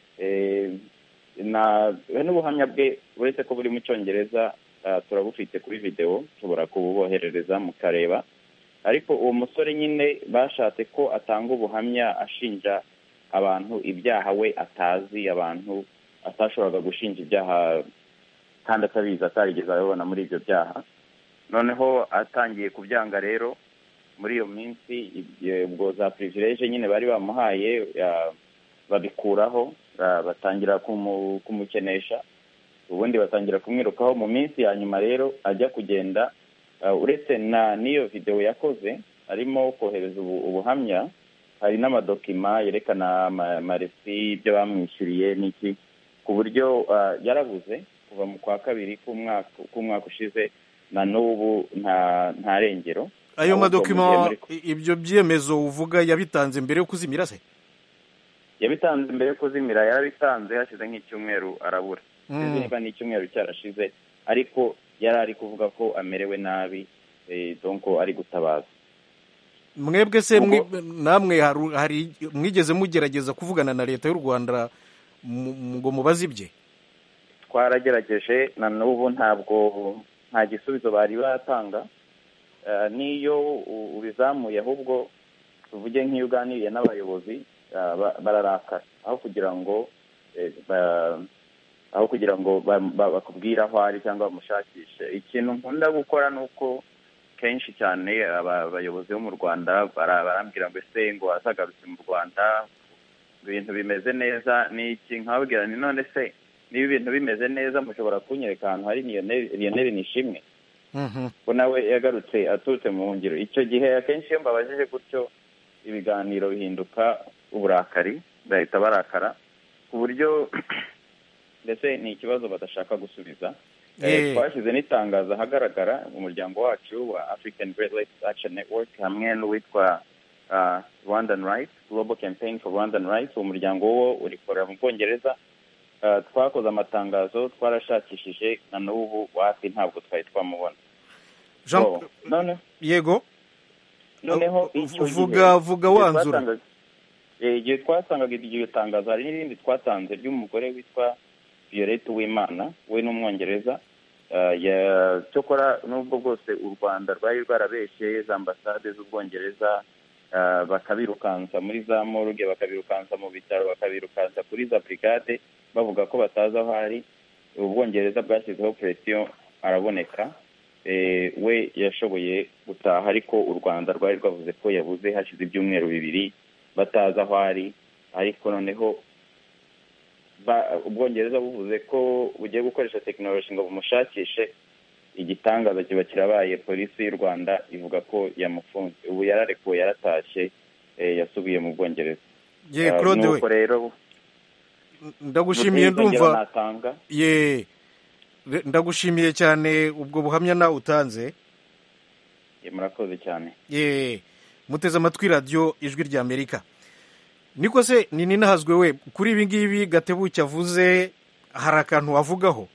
N'ubuhamya bwe uretse ko buri mu Cyongereza turabufite kuri video, ushobora kububoherereza mukareba. Ariko uwo musore nyine bashatse ko atanga ubuhamya ashinja abantu ibyaha we atazi, abantu atashoboraga gushinja ibyaha kandi atabizi, atarigeze abibona muri ibyo byaha. Noneho atangiye kubyanga rero, muri iyo minsi ubwo za privilege nyine bari bamuhaye babikuraho, batangira kumukenesha, ubundi batangira kumwirukaho. Mu minsi ya nyuma rero ajya kugenda, uretse na n'iyo video yakoze, harimo kohereza ubuhamya, hari n'amadokima yerekana amaresi ibyo bamwishyuriye n'iki, ku buryo yarabuze kuva mu kwa kabiri k'umwaka ushize na n'ubu nta rengero. Ayo madokima, ibyo byemezo uvuga yabitanze mbere yo kuzimira se? Yabitanze mbere yo kuzimira, yarabitanze hashize nk'icyumweru arabura. Niba ni icyumweru cyarashize, ariko yari ari kuvuga ko amerewe nabi, donc ari gutabaza. Mwebwe se namwe hari mwigeze mugerageza kuvugana na leta y'u Rwanda ngo mubaze ibye? Twaragerageje na n'ubu ntabwo nta gisubizo bari batanga. Niyo ubizamuye ahubwo tuvuge nk'iyo uganiriye n'abayobozi bararakara, aho kugira ngo aho kugira ngo bakubwire aho ari cyangwa bamushakishe. Ikintu nkunda gukora ni uko kenshi cyane abayobozi bo mu Rwanda barambwira ngo ese ngo azagarutse mu Rwanda ibintu bimeze neza n'iki, nkababwira ni none se niba ibintu bimeze neza mushobora kunyereka ahantu hari Lionel Nishimwe ko nawe yagarutse aturutse mu ngiro. Icyo gihe akenshi iyo mbabajije gutyo ibiganiro bihinduka uburakari, bahita barakara ku buryo ndetse ni ikibazo badashaka gusubiza. Twashyize n'itangazo ahagaragara umuryango wacu wa African Great Lakes Action Network hamwe n'uwitwa Rwandan Rights, Global Campaign for Rwandan Rights. Umuryango wo urikorera mu Bwongereza. Twakoze amatangazo, twarashakishije na n'ubu wapi ntabwo twari twamubona. Jean yego noneho vuga vuga wanzura. Igihe twasangaga iryo tangazo hari n'irindi twatanze ry'umugore witwa Violette Uwimana, we n'umwongereza. Cyokora n'ubwo bwose u Rwanda rwari rwarabeshye za ambasade z'Ubwongereza, bakabirukansa muri za morgue, bakabirukansa mu bitaro, bakabirukansa kuri za brigade bavuga ko batazi aho hari. Ubwongereza bwashyizeho presiyo araboneka, we yashoboye gutaha, ariko u Rwanda rwari rwavuze ko yabuze hashize ibyumweru bibiri batazi aho ari. Ariko noneho Ubwongereza buvuze ko bugiye gukoresha tekinoloji ngo bumushakishe, igitangaza kiba kirabaye. Polisi y'u Rwanda ivuga ko yamufunze, ubu yararekuwe, yaratashye, yasubiye mu Bwongereza. Ye Claude we rero ndagushimiye, ndumva ye ndagushimiye cyane ubwo buhamya nawe utanze. Ye murakoze cyane. Ye muteze amatwi radio Ijwi rya Amerika. Niko se ni ninahazwe we kuri ibi ngibi Gatebuke avuze, hari akantu wavugaho?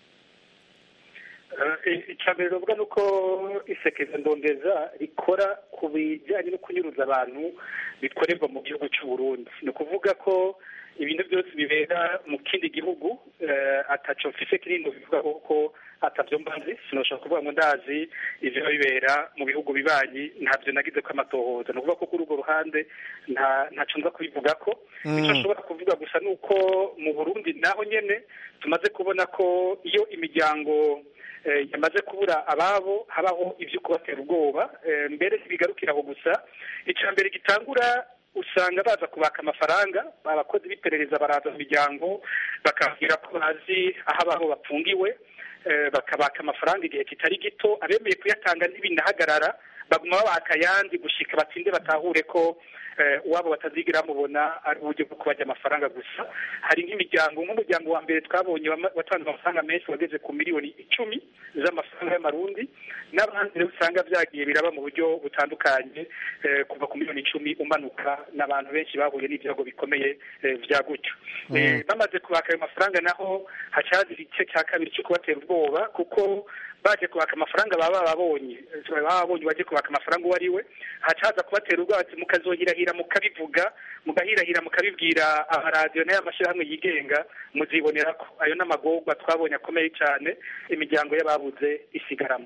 Icyambere bavuga nuko isekeza ndondeza rikora ku bijyanye no kunyuruza abantu bikorerwa mu gihugu cy'u Burundi. Ni ukuvuga ko ibintu byose bibera mu kindi gihugu ataco mfise kirimo bivuga ko atavyo mbanzi, sinoshaka kuvuga ngo ndazi ivyo bibera mu bihugu bibanyi, ntabyo nagize ko amatohoza. Ni ukuvuga ko kuri urwo ruhande nta ntaco nza kubivuga ko. Icyo nshobora kuvuga gusa nuko mu Burundi naho nyene tumaze kubona ko iyo imiryango yamaze kubura ababo habaho ibyo kubatera ubwoba, mbere bigarukira aho gusa. Icambere gitangura usanga baza kubaka amafaranga, abakozi b'iperereza baraza mu miryango bakabwira ko bazi aho ababo bapfungiwe, bakabaka amafaranga igihe kitari gito, abemeye kuyatanga ntibinahagarara, baguma babaka ayandi gushika batsinde batahure ko uwabo batazigira mubona ari uburyo bwo kubajya amafaranga gusa. Hari nk'imiryango, nk'umuryango wa mbere twabonye watanze amafaranga menshi wageze ku miliyoni icumi z'amafaranga y'amarundi, n'abandi usanga byagiye biraba mu buryo butandukanye, kuva ku miliyoni icumi umanuka, n'abantu benshi bahuye n'ibyago bikomeye bya gutyo. Bamaze kubaka ayo mafaranga naho hacaza igice cya kabiri cyo kubatera ubwoba, kuko baje kubaka amafaranga baba babonye babonye baje kubaka amafaranga uwo ari we, hacaza kubatera ubwatsi, mukazohirahira mukabivuga, mugahirahira mukabibwira amaradiyo n'amashyirahamwe yigenga, muzibonera ko ayo n'amagorwa twabonye akomeye cyane imiryango y'ababuze isigaramo.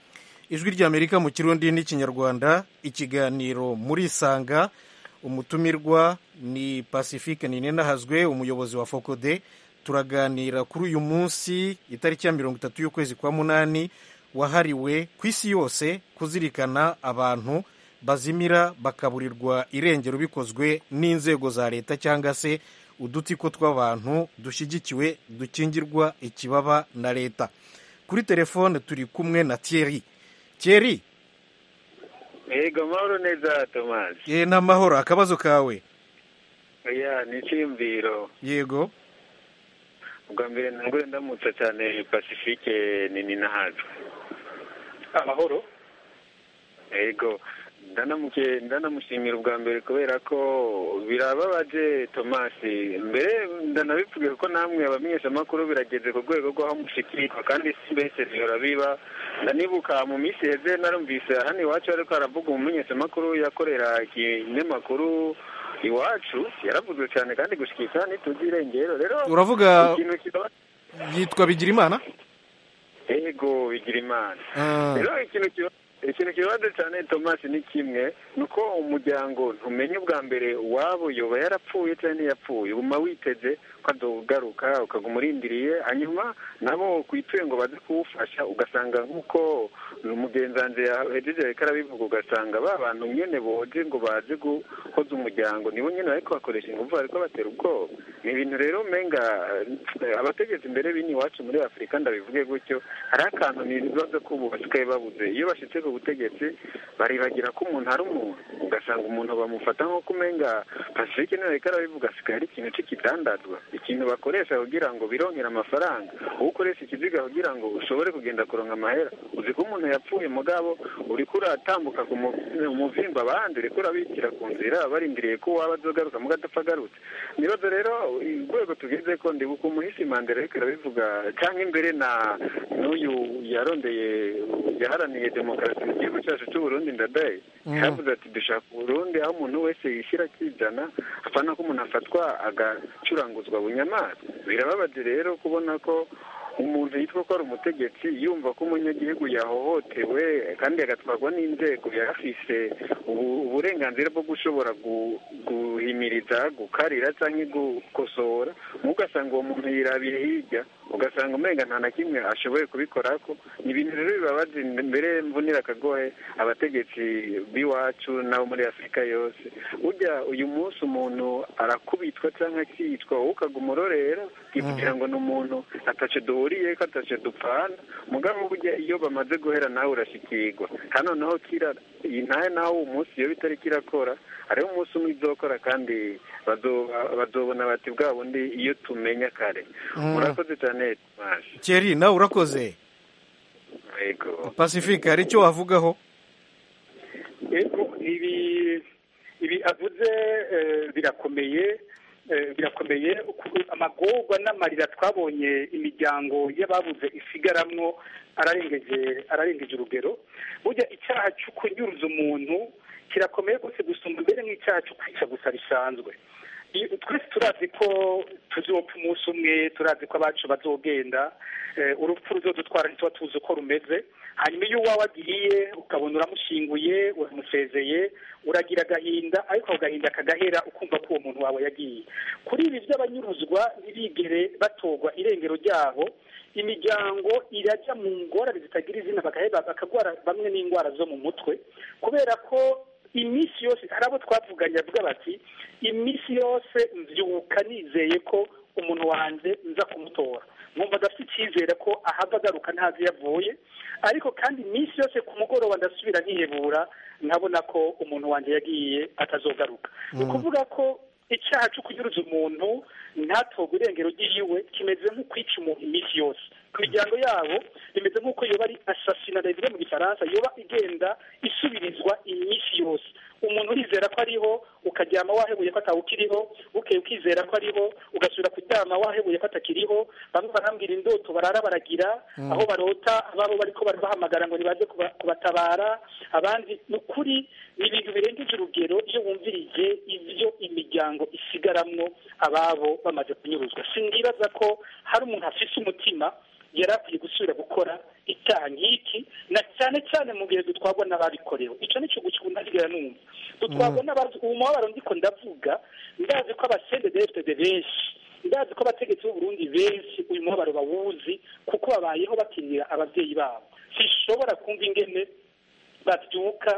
Ijwi rya Amerika mu Kirundi n'Ikinyarwanda, ikiganiro muri Sanga. Umutumirwa ni Pacifique Ninahazwe, umuyobozi wa Fokode. Turaganira kuri uyu munsi itariki ya mirongo itatu y'ukwezi kwa munani wahariwe ku isi yose kuzirikana abantu bazimira bakaburirwa irengero bikozwe n'inzego za leta cyangwa se udutsiko tw'abantu dushyigikiwe dukingirwa ikibaba na leta. Kuri telefone turi kumwe na Thierry. Thierry, yego amahoro neza Thomas. ye ni amahoro. akabazo kawe? ya ni icyiyumviro. yego. ubwa mbere ntabwo ndamutsa cyane Pacifique nini nahazo. amahoro. yego ndanamuke ndanamushimira ubwa mbere kubera ko birababaje Thomas. mbere ndanabivuge ko namwe abamenyesha makuru birageze ku rwego rw'aho mushikirwa kandi si mbese bihora biba. ndanibuka mu minsi heze narumvise hano iwacu ariko haravuga umumenyesha makuru yakorera ikinyamakuru iwacu yaravuzwe cyane kandi gushikisha ntituzi irengero. rero uravuga yitwa Bigirimana? yego Bigirimana. rero ikintu kiba ikintu kibazo cyane Thomas ni kimwe nuko umuryango ntumenye ubwa mbere wabo yoba yarapfuye cyangwa ntiyapfuye. uguma witeze ko azogaruka ukaguma urindiriye hanyuma nabo kwituye ngo baze kuwufasha ugasanga nk'uko umugenzanze yahejeje ariko arabivuga ugasanga ba bantu nyene boje ngo baze guhoza umuryango nibo nyene bariko bakoresha ingufu bariko batera ubwoba. ni ibintu rero umenga abategetsi imbere bini iwacu muri Afurika ndabivuge gutyo hari akantu nibaza ko ubu basigaye babuze. iyo bashitse ku butegetsi baribagira ko umuntu ari umuntu ugasanga umuntu bamufata nk'uko umenga Pacifique niwe ariko arabivuga asigaye ari ikintu c'ikidandazwa, ikintu bakoresha kugira ngo bironkere amafaranga. uwo ukoresha ikiziga kugira ngo ushobore kugenda kuronka amahera. uzi ko umuntu yapfuye mugabo uriko uratambuka ku muvimba abandi uriko urabikira ku nzira barindiriye ko waba azogaruka muga adapfa agarutse. nibaza rero urwego tugeze ko ndibuka umuhisi Mandela ariko arabivuga cyangwa imbere na n'uyu yarondeye yaharaniye demokarasi mu gihugu cyacu cy'uburundi Ndadaye yavuze ati dushaka uburundi aho umuntu wese yishyira akizana apana ko umuntu afatwa agacuranguzwa bunyamaswa. birababaje rero kubona ko umuntu yitwa ko ari umutegetsi yumva ko umunyagihugu yahohotewe kandi agatwarwa n'inzego yarafise uburenganzira bwo gushobora guhimiriza gukarira cyangwa gukosora. ugasanga uwo muntu yirabiye hirya ugasanga umenga nta na kimwe ashoboye kubikora. ko ni ibintu rero bibabaje mbere mvunira akagohe abategetsi b'iwacu n'abo muri Afurika yose. ujya uyu munsi umuntu arakubitwa cyangwa akicwa wowe ukaguma urorera kugira ngo ni umuntu ataco duhuriye ko ataco dupfana mugabo burya iyo bamaze guhera nawe urashikirwa. hano naho kira iyi ntahe naho umunsi iyo bitari kirakora hariho umunsi umwe izokora kandi bazobona bati bwa bundi iyo tumenya kare. murakoze cyane Thierry nawe urakoze. yego Pacifique hari icyo wavugaho? yego ibi ibi avuze birakomeye birakomeye amagorwa n'amarira twabonye imiryango y'ababuze isigaramwo ararengeje ararengeje urugero. burya icyaha cyo kunyuruza umuntu kirakomeye rwose gusumba mbere nk'icyaha cyo kwica gusa bisanzwe. twese turazi ko tuzopfa umunsi umwe, turazi ko abacu bazogenda, urupfu ruzodutwara ntituba tuzi uko rumeze. hanyuma iyo uwawe agiye ukabona uramushyinguye uramusezeye uragira agahinda ariko ako gahinda kagahera ukumva ko uwo muntu wawe yagiye. kuri ibi by'abanyuruzwa ntibigere batorwa irengero ryabo imiryango irajya mu ngorane zitagira izina bakagwara bamwe n'indwara zo mu mutwe kubera ko iminsi yose hari abo twavuganye avuga bati iminsi yose mbyuka nizeye ko umuntu wanjye nza kumutora mwumva adafite icyizere ko ahava agaruka ntazi yavuye ariko kandi iminsi yose ku mugoroba ndasubira nkihebura nkabona ko umuntu wanjye yagiye atazogaruka. ni ukuvuga ko icyaha cyo kunyuruza umuntu ntatorwe irengero ry'iyiwe kimeze nko kwica umuntu iminsi yose. ku miryango yabo bimeze nk'uko yoba ari asasina bivuga mu gifaransa yoba igenda isubirizwa iminsi yose. umuntu urizera ko ariho ukaryama wahebuye ko atawukiriho bukeye ukizera ko ariho ugasubira kuryama wahebuye ko atakiriho. bamwe barambwira indoto barara baragira aho barota ababo bariko barabahamagara ngo nibaze kubatabara. abandi ni ukuri ni ibintu birengeje urugero iyo wumvirije ibyo imiryango isigaramwo ababo bamaze kunyuruzwa. sindibaza ko hari umuntu afise umutima yari akwiye gusubira gukora icyaha nk'iki na cyane cyane mu gihe dutwagwa n'ababikorewe. icyo ni cyo guca ntagira numva dutwagwa n'abazi ubu mubabaro ndiko ndavuga ndazi ko abasendedefitede benshi ndazi ko abategetsi b'uburundi benshi uyu mubabaro bawuzi kuko babayeho bakinira ababyeyi babo. sishobora kumva ingene babyuka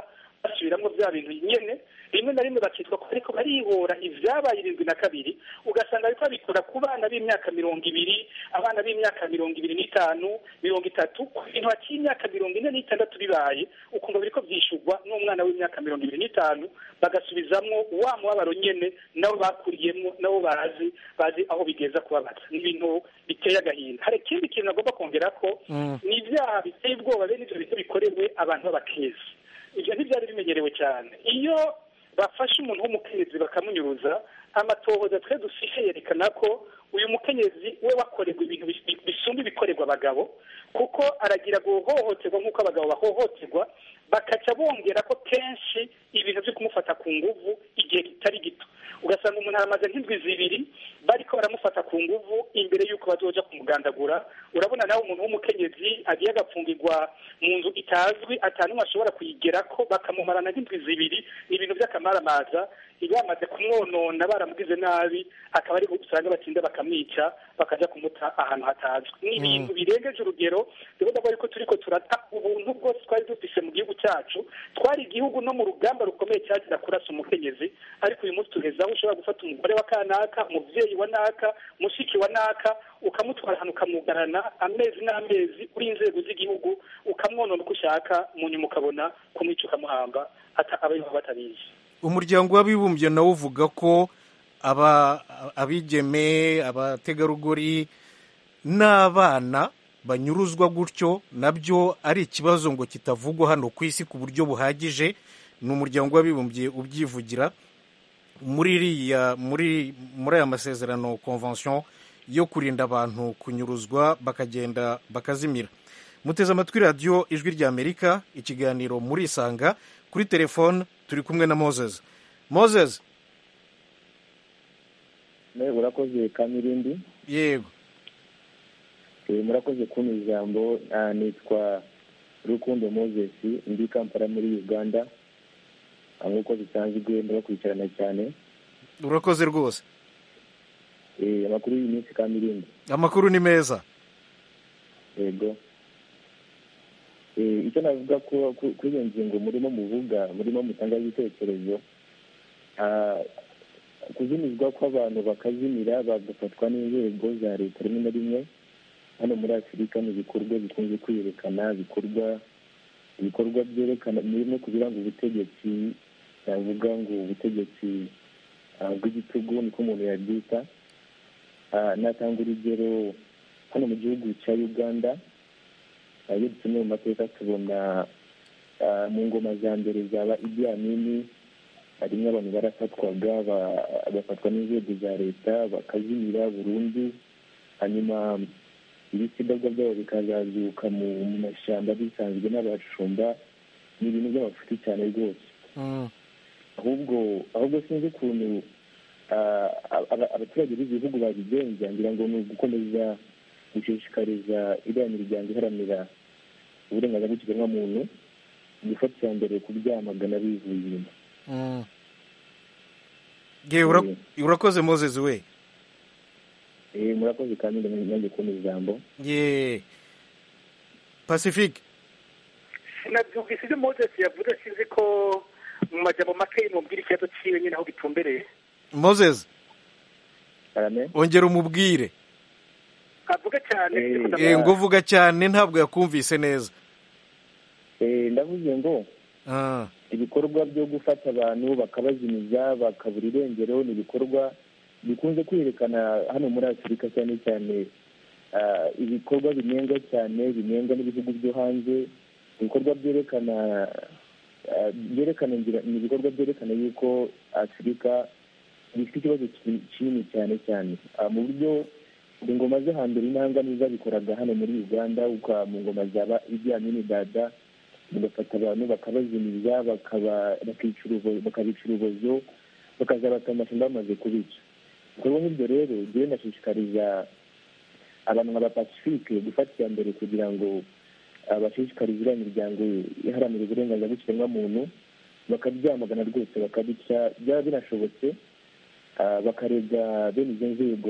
basubiramwo bya bintu nyene rimwe na rimwe bakitwa ko ariko barihora ivyabaye irindwi na kabiri ugasanga ariko babikora ku bana b'imyaka mirongo ibiri abana b'imyaka mirongo ibiri n'itanu mirongo itatu ku bintu hakiri imyaka mirongo ine n'itandatu bibaye ukumva biriko vyishurwa n'umwana w'imyaka mirongo ibiri n'itanu bagasubizamwo wa mubabaro nyene nabo bakuriyemwo nabo bazi bazi aho bigeza kubabaza n'ibintu biteye agahinda hari ikindi kintu agomba kongera ko ni ibyaha biteye ubwoba bene ivyo bintu bikorewe abantu b'abakezi ivyo ntivyari bimenyerewe cyane iyo bafashe umuntu w'umukenyezi bakamunyuruza amatohoza twe dufise yerekana ko uyu mukenyezi we wakorerwa ibintu bisumba ibikorerwa abagabo kuko aragira guhohoterwa nk'uko abagabo bahohoterwa bakaca bongera ko kenshi ibintu byo kumufata ku nguvu igihe kitari gito ugasanga umuntu aramaze nk'indwi zibiri bariko baramufata ku nguvu imbere y'uko bazoja kumugandagura urabona nawe umuntu w'umukenyezi agiye agapfungirwa mu nzu itazwi atanumwe ashobora kuyigerako bakamumarana nk'indwi zibiri ni ibintu by'akamaramaza iyo bamaze kumwonona baramugize nabi akaba ari usanga batinda bakamwica bakaja kumuta ahantu hatazwi ni ibintu birengeje urugero bivuga ko ariko turiko turata ubuntu bwose twari dufise mu gihugu cyacu twari igihugu no mu rugamba rukomeye cyagira kurasa umukenyezi ariko uyu munsi tugezaho ushobora gufata umugore wa kanaka umuvyeyi wa naka mushiki wa naka ukamutwara ahantu ukamugarana amezi n'amezi uri inzego z'igihugu ukamwonona uko ushaka mu nyuma ukabona kumwica ukamuhamba abayeho batabizi. Umuryango w'abibumbye nawo uvuga ko aba abigeme abategarugori n'abana banyuruzwa gutyo nabyo ari ikibazo ngo kitavugwa hano ku isi ku buryo buhagije. Ni umuryango w'abibumbye ubyivugira muri iriya muri muri aya masezerano convention yo kurinda abantu kunyuruzwa bakagenda bakazimira. Muteze amatwi radiyo ijwi rya Amerika ikiganiro muri Isanga kuri telefone turi kumwe na Moses. Moses. Ne urakoze Kamirindi. Yego. Eh murakoze ku ijambo nitwa Rukundo Moses ndi Kampala muri Uganda. Amuko bisanzwe ndabakurikirana cyane. Urakoze rwose. Eh amakuru y'iminsi Kamirindi. Amakuru ni meza. Yego. Eh icyo navuga ko kuri iyo ngingo murimo muvuga murimo mutanga ibitekerezo ah kuzimizwa kw'abantu bakazimira bagafatwa n'inzego za leta rimwe na rimwe hano muri Afurika ni ibikorwa bikunze kwiyerekana bikorwa ibikorwa byerekana mirimo kugira ngo ubutegetsi yavuga ngo ubutegetsi bw'igitugu niko umuntu yabyita. Natanga urugero hano mu gihugu cya Uganda iyo dusomye mu mateka tubona mu ngoma za mbere zaba Idi Amin harimo abantu barafatwaga bagafatwa n'inzego za leta bakazimira burundu hanyuma ibisigazwa byabo bikazazuka mu mashyamba bisanzwe n'abashumba ni ibintu by'amafuti cyane rwose. ahubwo ahubwo sinzi ukuntu abaturage b'igihugu babigenza ngira ngo ni ugukomeza gushishikariza iriya miryango iharanira uburenganzira bw'ikiremwamuntu gufata iya mbere kubyamagana bivuye inyuma. Urakoze Moses we. Eh murakoze kandi nanjye ku ijambo. Ye Pacific. Sinabyumvise ibyo Moses yavuze sinzi ko mu majambo make mubwira ikibazo cyiwe nyine aho gitumbereye. Moses. Arame. Ongera umubwire. Avuga cyane. Eh ngo uvuga cyane ntabwo yakumvise neza. Eh ndavuze ngo ah ibikorwa byo gufata abantu bakabazimiza bakabura irengero ni ibikorwa bikunze kwiyerekana hano muri Afurika cyane cyane ibikorwa binenga cyane binenga n'ibihugu byo hanze ibikorwa byerekana byerekana ni ibikorwa byerekana yuko Afurika ifite ikibazo kinini cyane cyane mu buryo ingoma zo hambere intanga niza bikoraga hano muri Uganda uka mu ngoma zaba Idi Amin Dada bagafata abantu bakabazimiza bakaba bakabicira ubuzo bakazabatamisha bamaze kubica. Kuri nk'ibyo rero ngiye nashishikariza abantu nka Pacifique gufata iya mbere kugira ngo abashishikariza iriya miryango iharanira uburenganzira bw'ikiremwamuntu bakabyamagana rwose bakabica byaba binashobotse bakarebwa bene izo nzego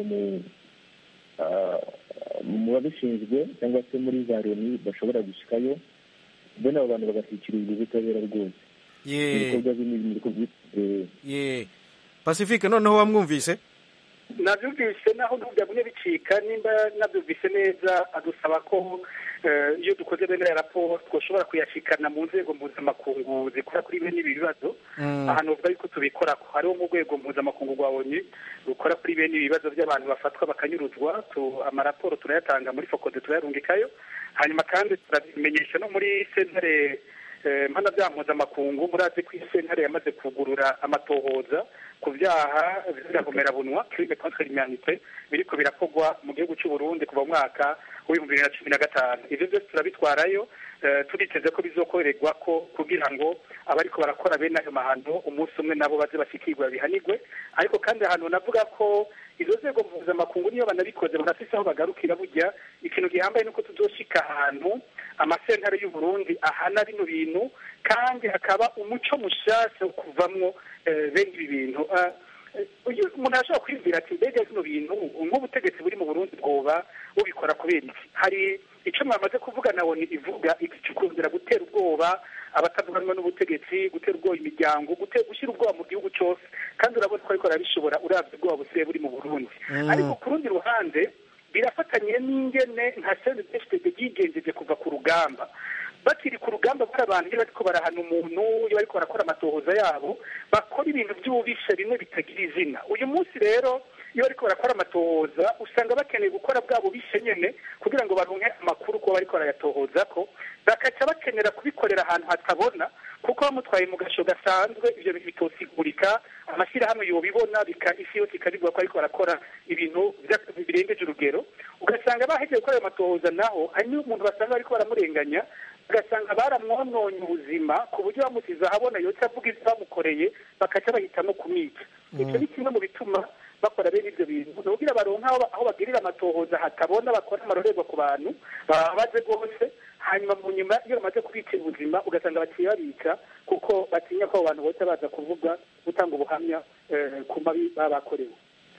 mu babishinzwe cyangwa se muri za Loni bashobora gushikayo bene abo bantu bagashyikirizwa ubutabera rwose. ibikorwa binini. ye Pacifique noneho wamwumvise? nabyumvise naho byagumye bicika nimba nabyumvise neza adusaba ko iyo dukoze bene ya raporo twoshobora kuyashikana mu nzego mpuzamakungu zikora kuri bene ibi bibazo ahantu uvuga yuko tubikora ko hariho mu rwego mpuzamakungu rwa ONU rukora kuri bene ibibazo by'abantu bafatwa bakanyuruzwa amaraporo turayatanga muri fokode turayarungikayo hanyuma kandi turabimenyesha no muri sentare mpana bya mpuzamakungu murazi ko sentare yamaze kugurura amatohoza ku byaha by'iragomerabunwa crime contre l'humanité biriko birakogwa mu gihugu cy'u Burundi kuva mu mwaka w'ibihumbi bibiri na cumi na gatanu ivyo byose turabitwarayo turiteze ko bizokorerwa ko kugira ngo abariko barakora bene ayo mahano umunsi umwe nabo baze bashikirwa bihanigwe ariko kandi ahantu navuga ko izo nzego mpuzamakungu niyo banabikoze banafise aho bagarukira burya ikintu gihambaye nuko tuzoshika ahantu amasentare y'u Burundi ahana bino bintu kandi hakaba umuco mushasha kuvamwo bene ibi bintu umuntu ashobora kwibwira ati mbega bino bintu nk'ubutegetsi buri mu Burundi bwoba bubikora kubera iki hari icyo mwamaze kuvuga nawo ni ivuga ikikundira gutera ubwoba abatavuganwa n'ubutegetsi gutera ubwoba imiryango gushyira ubwoba mu gihugu cyose kandi urabona ko ariko arabishobora uravye ubwoba busiye buri mu Burundi ariko ku rundi ruhande birafatanye n'ingene nka C N D D F D D yigenjeje kuva ku rugamba bakiri ku rugamba bari abantu iyo bariko barahana umuntu iyo bariko barakora amatohoza yabo bakora ibintu by'ububisha bimwe bitagira izina uyu munsi rero iyo bariko barakora amatohoza usanga bakeneye gukora bwa bubisha nyene kugira ngo baronke amakuru ko bariko barayatohoza ko bakaca bakenera kubikorera ahantu hatabona kuko bamutwaye mu gasho gasanzwe ivyo bitosigurika amashyirahamwe yobibona bika isi yose ikabigwa ko ariko barakora ibintu birengeje urugero ugasanga bahejeje gukora ayo matohoza naho hari n'umuntu basanga bariko baramurenganya ugasanga baramwononye ubuzima ku buryo bamusize ahabona yose avuga ibyo bamukoreye bakaca bahitamo kumwica icyo ni kimwe mu bituma bakora bene ibyo bintu nugira baronka aho bagirira amatohoza hatabona bakora amarorerwa ku bantu bababaze rwose hanyuma mu nyuma iyo bamaze kubicira ubuzima ugasanga baciye babica kuko batinya ko abo bantu bose baza kuvuga gutanga ubuhamya ku mabi baba bakorewe.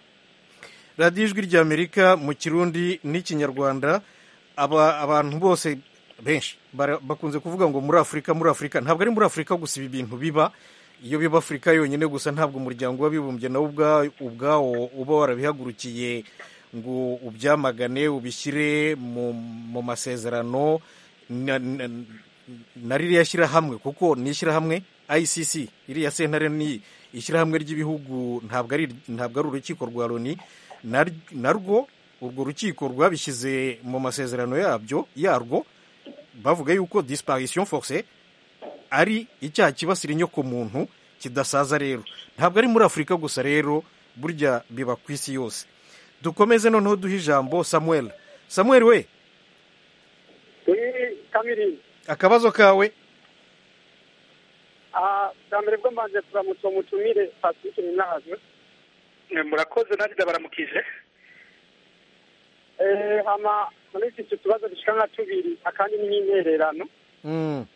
radiyo ijwi ry'amerika mu kirundi n'ikinyarwanda abantu bose benshi bakunze kuvuga ngo muri afurika muri afurika ntabwo ari muri afurika gusa ibi bintu biba iyo biba afurika yonyine gusa ntabwo umuryango w'abibumbye nawo ubwawo uba warabihagurukiye ngo ubyamagane ubishyire mu masezerano na ririya shyirahamwe kuko ni ishyirahamwe I C C iriya sentare ni ishyirahamwe ry'ibihugu ntabwo ari ntabwo ari urukiko rwa Loni narwo urwo rukiko rwabishyize mu masezerano yabyo yarwo bavuga yuko disparition forcée ari icyaha kibasira inyoko muntu kidasaza rero ntabwo ari muri Afurika gusa rero burya biba ku isi yose. Dukomeze noneho duha ijambo Samuel. Samuel we Kamiri akabazo kawe. ah cyambere bwo manje turamutse mutumire Patrick Ninazwe. Murakoze nandi ndabaramukije. Eh hama muri iki tubazo bishikana tubiri akandi n'imyererano. Mm.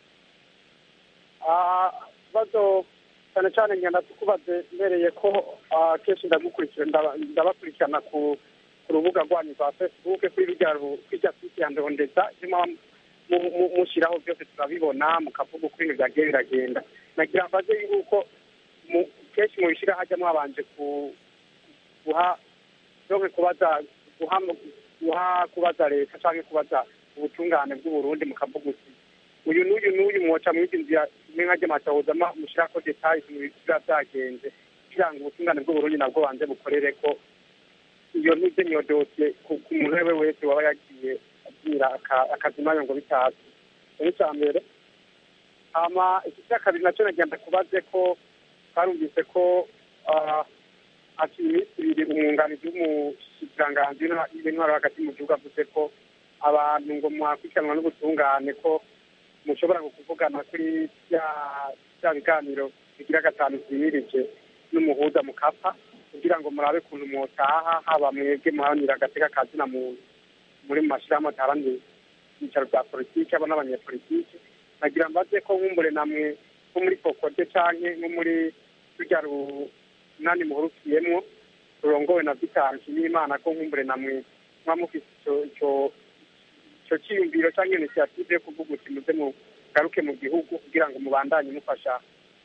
Ah bazo cyane cyane ngenda tukubaze mbereye ko keshi ndagukurikira ndabakurikirana ku rubuga rwanyu rwa Facebook kuri bijyaro kwijya kwitiyandero ndetse mushiraho byose turabibona mukavuga uko ibintu byagiye biragenda nagira mbaze yuko keshi mu bishira hajyamo abanje ku guha doge kubaza guha kubaza leta cyangwa kubaza ubutungane bw'u Burundi mukavuga uti uyu n'uyu n'uyu mwoca mw'iki nzira imwe ry'amatohoza mushirako details mu biba byagenze kugira ngo ubutungane bw'u Burundi nabwo banze bukorere ko iyo ntuze niyo dosiye ku muntu wese waba yagiye agira akazimayo ngo bitazi ni cya mbere. Hama iki cya kabiri nacyo nagenda kubaze ko barumvise ko ati minisitiri umwunganizi w'umushikiranganji w'intwaro hagati mu gihugu avuze ko abantu ngo mwakurikiranwa n'ubutungane ko mushobora kuvugana kuri bya biganiro bigira gatanu byimirije n'umuhuza mukapa kugira ngo murabe kuntu mwotaha haba mwebwe muharanira agateka kazina muntu muri mu mashyirahamwe ataharanira ibyicaro bya politiki abo n'abanyepolitiki nagira mbaze ko nkumbure namwe nko muri kokode canke nko muri rurya runani muhurukiyemwo rurongowe na Vital Nshimiyimana ko nkumbure namwe mwa mufise ico ico ico ciyumviro canke initiative yo kuvuga uti muze mugaruke mu gihugu kugira ngo mubandanye mufasha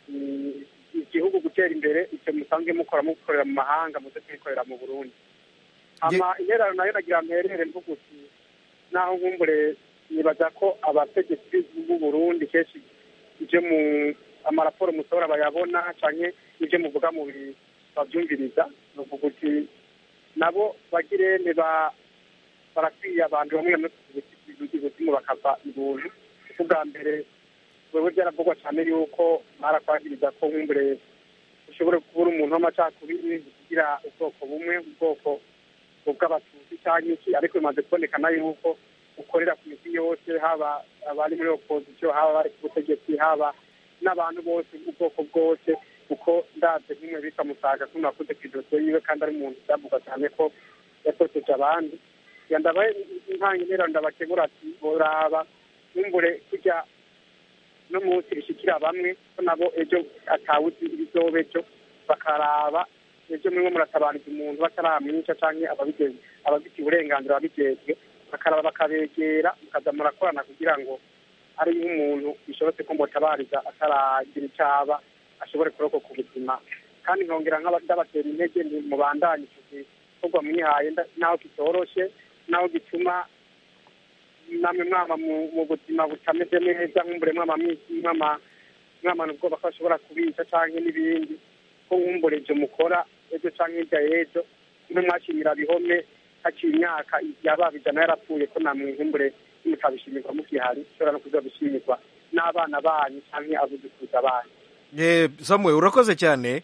igihugu gutera imbere icyo musanzwe mukora mukorera mu mahanga muze kwikorera mu Burundi. Ama interano nayo nagira mperere mvuga uti naho nkumbure nibaza ko abategetsi b'u Burundi kenshi ibyo mu amaraporo mutora bayabona canke ibyo muvuga mu biri babyumviriza nuvuga uti nabo bagirene ba barakwiye abantu bamwe mu ubuzima bakava ibuntu. Ubwa mbere wewe byaravugwa cyane yuko barakwagiriza ko nkumbure ushobora kubura umuntu w'amacakubiri kugira ubwoko bumwe ubwoko bw'abatutsi cyangwa iki, ariko bimaze kubonekana yuko ukorera ku misi yose, haba abari muri opozisiyo, haba bari ku butegetsi, haba n'abantu bose ubwoko bwose, kuko ndaze nk'umwe bita Musaga kuno wakoze ku idosiye yiwe kandi ari umuntu byavuga cyane ko yatoteje abandi. Yandabaye intangiriro ndabakebura ati boraba nkumbure kujya no munsi bishikira bamwe ko nabo ejo atawuzi ibizobe ejo bakaraba ejo mwe muratabaniza umuntu bataramwica canke ababigeze abafite uburenganzira babigezwe bakaraba bakabegera mukaza murakorana kugira ngo ari nk'umuntu bishobotse ko mbotabariza ataragira icaba ashobore kurokoka ubuzima. Kandi nkongera nk'abatera intege mubandanye kuko mwihaye naho kitoroshe naho gituma namwe mwama mu buzima butameze neza nkumbure mwama mwama mwama nubwo bakashobora kubica canke n'ibindi ko nkumbure ibyo mukora ejo canke hirya y'ejo no mwashimira bihome haciye imyaka yababijana yarapfuye ko namwe nkumbure mutabishimirwa mukihari ushobora no kuzobishimirwa n'abana banyu canke abuzukuruza banyu. ye Samuel urakoze cyane.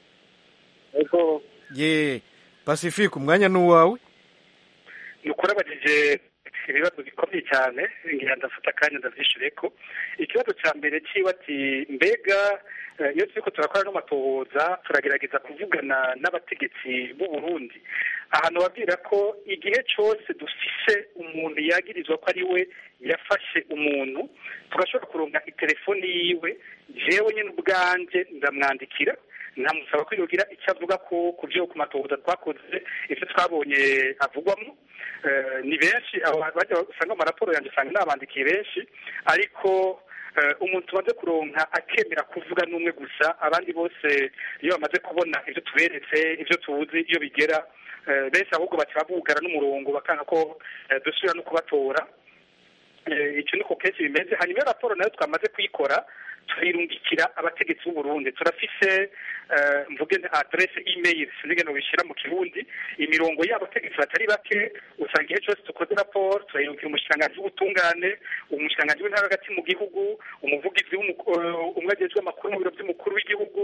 Ego ye Pacifique umwanya n'uwawe. nukuri abajije ibibazo bikomeye cyane ngira ndafata akanya ndavyishure ko ikibazo cya mbere ciwe ati mbega iyo turiko turakora n'amatohoza turagerageza kuvugana n'abategetsi b'u Burundi ahantu babwira ko igihe cyose dufise umuntu yagirizwa ko ari we yafashe umuntu tugashobora kuronka itelefoni yiwe jewe nyine ubwanje ndamwandikira ntamusaba ko yogira icyo avuga ko ku byo ku matohoza twakoze ivyo twabonye avugwamo. Ni benshi bajya usanga amaraporo yanjye usanga nabandikiye benshi ariko umuntu tumaze kuronka akemera kuvuga n'umwe gusa, abandi bose iyo bamaze kubona ibyo tuberetse ibyo tuzi iyo bigera benshi ahubwo bakibavugana n'umurongo bakanga ko dusubira no kubatora. Icyo niko kenshi bimeze. Hanyuma raporo nayo twamaze kuyikora tuyirungikira abategetsi b'u Burundi. Turafise mvuge adresse email sinige no bishira mu Kirundi imirongo y'abategetsi batari bake usanga igihe cyose tukoze raporo turayirungikira umushikiranganji w'ubutungane, umushikiranganji w'intara hagati mu gihugu, umuvugizi umwagejwe amakuru mu biro by'umukuru w'igihugu,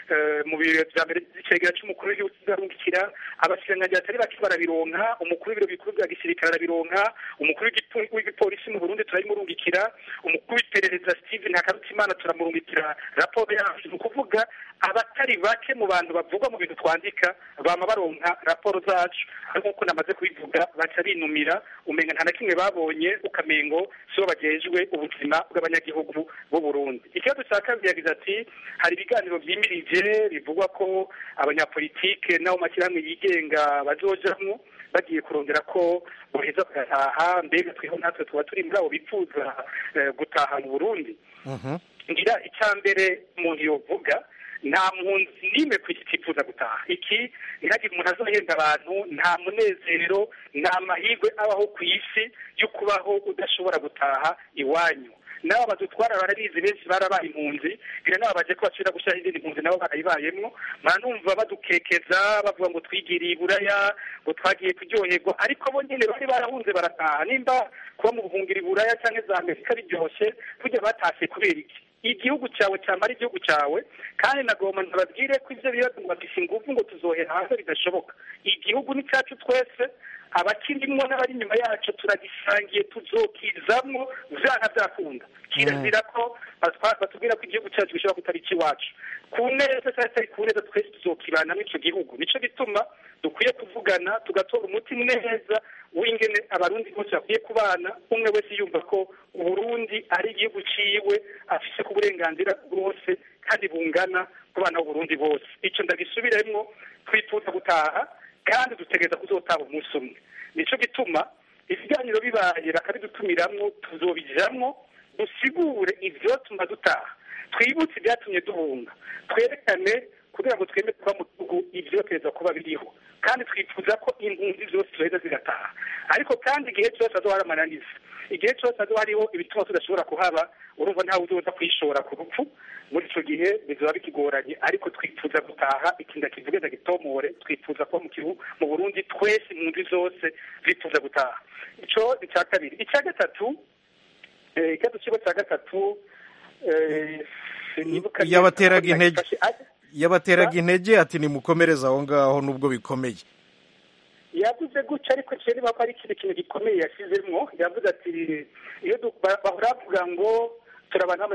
mu biro vya mbere by'icegera cy'umukuru w'igihugu tuzarungikira abashikiranganji batari bake barabironka, umukuru w'ibiro bikuru bya gisirikare arabironka, umukuru w'igipolisi mu Burundi turayimurungikira, umukuru w'iperereza Steve Ntakarutimana turamurungikira raporo yacu. Ni ukuvuga abatari bake mu bantu bavugwa mu bintu twandika bama baronka raporo zacu, ariko uko namaze kubivuga baca binumira umenga nta na kimwe babonye ukamengo sibo bagejwe ubuzima bw'abanyagihugu b'u Burundi. Ikibazo cya kabiri yagize ati hari ibiganiro vyimirije bivugwa ko abanyapolitike n'abo mashyirahamwe yigenga bazojamwo bagiye kurondera ko boheza bagataha, mbega twiho natwe tuba turi muri abo bipfuza gutaha mu Burundi. ngira icya mbere umuntu yovuga nta mpunzi n'imwe ku isi itifuza gutaha. Iki ntihagire umuntu azohenda abantu, nta munezero nta mahirwe abaho ku isi yo kubaho udashobora gutaha iwanyu. Nabo badutwara barabizi benshi barabaye impunzi, bire nabo baje ko bashira gushira izindi impunzi nabo barayibayemwo, manumva badukekeza bavuga ngo twigiriye iburaya ngo twagiye kuryoherwa, ariko bo nyine bari barahunze barataha. Nimba kuba mu buhungiro iburaya cyangwa za Amerika biryoshe kujya batashye kubera iki? Igihugu cyawe cyamara igihugu cyawe, kandi nagomba ndababwire ko ivyo bibazo ngo bafise ingufu ngo tuzohera hanze bidashoboka. Igihugu ni cyacu twese, abakirimwo n'abari inyuma yacu turagisangiye, tuzokizamwo vyanga vyakunda. Kirazira ko batubwira ko igihugu cyacu gishobora kutari ikiwacu. Ku neza cyangwa ku neza twese tuzokibana n'ico gihugu. Nico gituma dukwiye kuvugana tugatora umuti neza w'ingene abarundi bose bakwiye kubana, umwe wese yumva ko Uburundi ari igihugu ciwe, afise ku burenganzira bwose kandi bungana ku bana b'Uburundi bose. Ico ndagisubiremwo, twifuza gutaha kandi dutegereza kuzotaha umunsi umwe. Nico gituma ibiganiro bibaye bakabidutumiramwo tuzobijamwo, dusigure ivyo tuma dutaha, twibutse ibyatumye duhunga twerekane kugira ngo twemere kuba mu gihugu ibyo perezida kuba biriho kandi twifuza ko impunzi zose zoheza zigataha ariko kandi igihe cyose hazoba hari amananiza igihe cyose hazoba hariho ibituma tudashobora kuhaba urumva ntawe uzoza kwishora ku rupfu muri icyo gihe bizoba bikigoranye ariko twifuza gutaha ikinda kivuge gitomore twifuza kuba mu gihugu mu Burundi twese impunzi zose zifuza gutaha icyo icya kabiri icya gatatu ikibazo kibo cya gatatu yabateraga intege yabateraga intege ati nimukomereze aho ngaho nubwo bikomeye yavuze gutya ariko cyane niba ari ikintu kintu gikomeye yashyizemo yavuze ati iyo bahora bavuga ngo turabana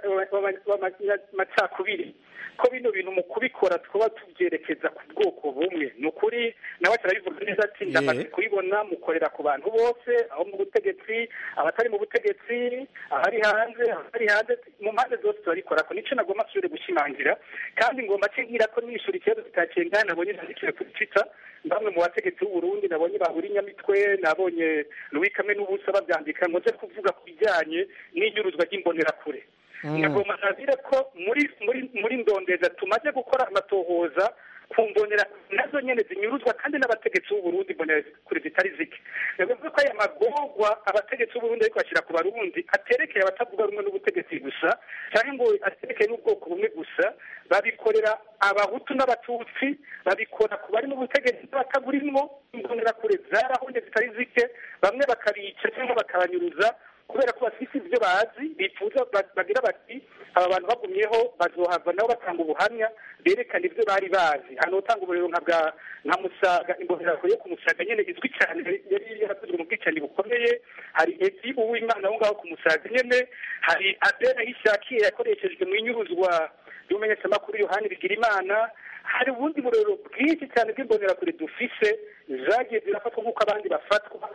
amacakubiri ko bino bintu mu kubikora twaba tubyerekeza ku bwoko bumwe ni ukuri nawe turabivuga neza ati ndamaze kubibona mukorera ku bantu bose aho mu butegetsi abatari mu butegetsi abari hanze abari hanze mu mpande zose turabikora ko nicyo nagomba nsubire gushimangira kandi ngomba ngira ko nishura ikibazo kitakengana nabonye nandikire kuri Twitter bamwe mu bategetsi b'u Burundi nabonye bahuri Nyamitwe nabonye Louis Kame n'ubusa babyandika ngo nze kuvuga ku bijyanye n'inyuruzwa ry'imbonerakure nagomba nazire ko muri muri muri ndondeza tumaze gukora amatohoza ku mbonera nazo nyene zinyuruzwa kandi n'abategetsi b'u Burundi mbonera kuri zitari zike navuga ko aya magorwa abategetsi b'u Burundi ariko bashyira ku Barundi aterekeye abatavuga rumwe n'ubutegetsi gusa cyangwa ngo aterekeye n'ubwoko bumwe gusa babikorera abahutu n'abatutsi babikora ku bari mu butegetsi batagurimwo imbonera kure zarahunde zitari zike bamwe bakabica cyangwa bakabanyuruza kubera ko bafite ibyo bazi bifuza bagira bati aba bantu bagumyeho bazohava nabo batanga ubuhamya berekana ibyo bari bazi hano utanga uburero nka bwa nka Musaga imbonerakure yo ku Musaga nyene izwi cyane yari yarakozwe mu bwicanyi bukomeye hari Edi Uwimana aho ngaho ku Musaga nyene hari Adena Ishakiye yakoreshejwe mu inyuruzwa y'umumenyeshamakuru Yohani Bigirimana hari ubundi burero bwinshi cyane bw'imbonerakure dufise zagiye zirafatwa nk'uko abandi bafatwa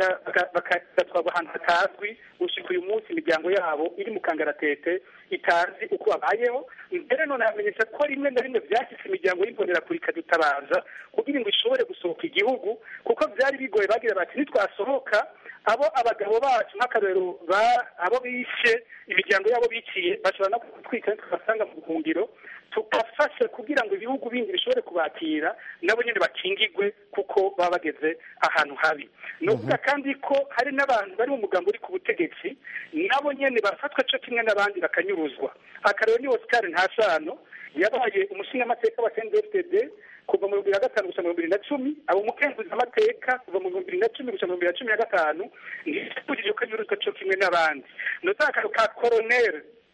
bagatwarwa ahantu hatazwi gushika uyu munsi imiryango yabo iri mu kangaratete itazi uko babayeho mbere none hamenyesha ko rimwe na rimwe byashyitse imiryango y'imbonerakure ikadutabaza kugira ngo ishobore gusohoka igihugu kuko byari bigoye bagira bati nitwasohoka abo abagabo bacu nk'akarero abo bishe imiryango yabo biciye bashobora no kutwika tukabasanga mu buhungiro tukafasha kugira ngo ibihugu bindi bishobore kubakira nabo nyine bakingigwe kuko baba bageze ahantu habi ni ukuvuga kandi ko hari n'abantu bari mu mugambo uri ku butegetsi nabo nyine bafatwa cyo kimwe n'abandi bakanyuruzwa akarero ni Oscar Ntasano yabaye umushingamateka wa C N D F D kuva mu bihumbi bibiri na gatanu gusa mu bibiri na cumi abo umukenguzi amateka kuva mu bihumbi bibiri na cumi gusa mu bihumbi bibiri na cumi na gatanu ntibujije ko anyuruzwa cyo kimwe n'abandi notaka ka colonel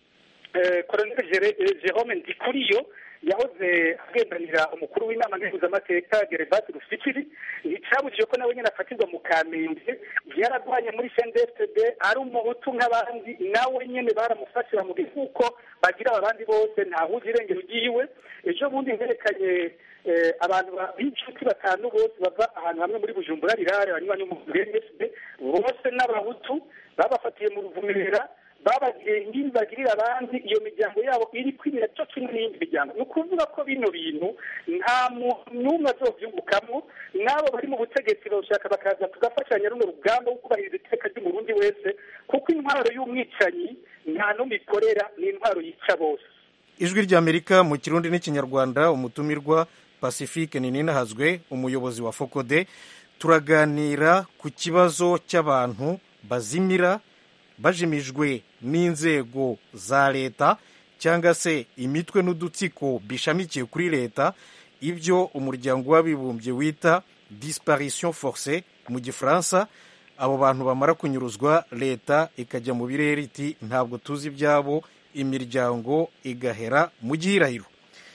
Colonel Jerome Ndikuriyo yahoze agendanira umukuru w'inama nkenguzamateka Gervais Rufikiri nticabujije ko nawe nyine afatirwa mu Kamenge yaragwanye muri C N D F D ari umuhutu nk'abandi nawe nyine baramufashe bamugira kuko bagira abandi bose ntahuze irengero ryiwe ejo bundi herekanye abantu b'inshuti batanu bose bava ahantu hamwe muri Bujumbura rirare banywa n'umugore M S D bose n'abahutu babafatiye mu Ruvumera babagiriye bagirira abandi iyo miryango yabo iri kwimira cyo kimwe n'iyindi miryango ni ukuvuga ko bino bintu nta muntu n'umwe azovyungukamo n'abo bari mu butegetsi bashaka bakaza tugafashanya runo rugamba wo kubahiriza iteka ry'umurundi wese kuko intwaro y'umwicanyi nta n'umwe ikorera ni intwaro yica bose. Ijwi ry'Amerika mu Kirundi n'Ikinyarwanda umutumirwa Pacifique Nininahazwe umuyobozi wa Fokode turaganira ku kibazo cy'abantu bazimira bajimijwe n'inzego za leta cyangwa se imitwe n'udutsiko bishamikiye kuri leta ibyo umuryango w'abibumbye wita disparition forcée mu gifaransa abo bantu bamara kunyuruzwa leta ikajya mu birere iti ntabwo tuzi ibyabo imiryango igahera mu gihirahiro.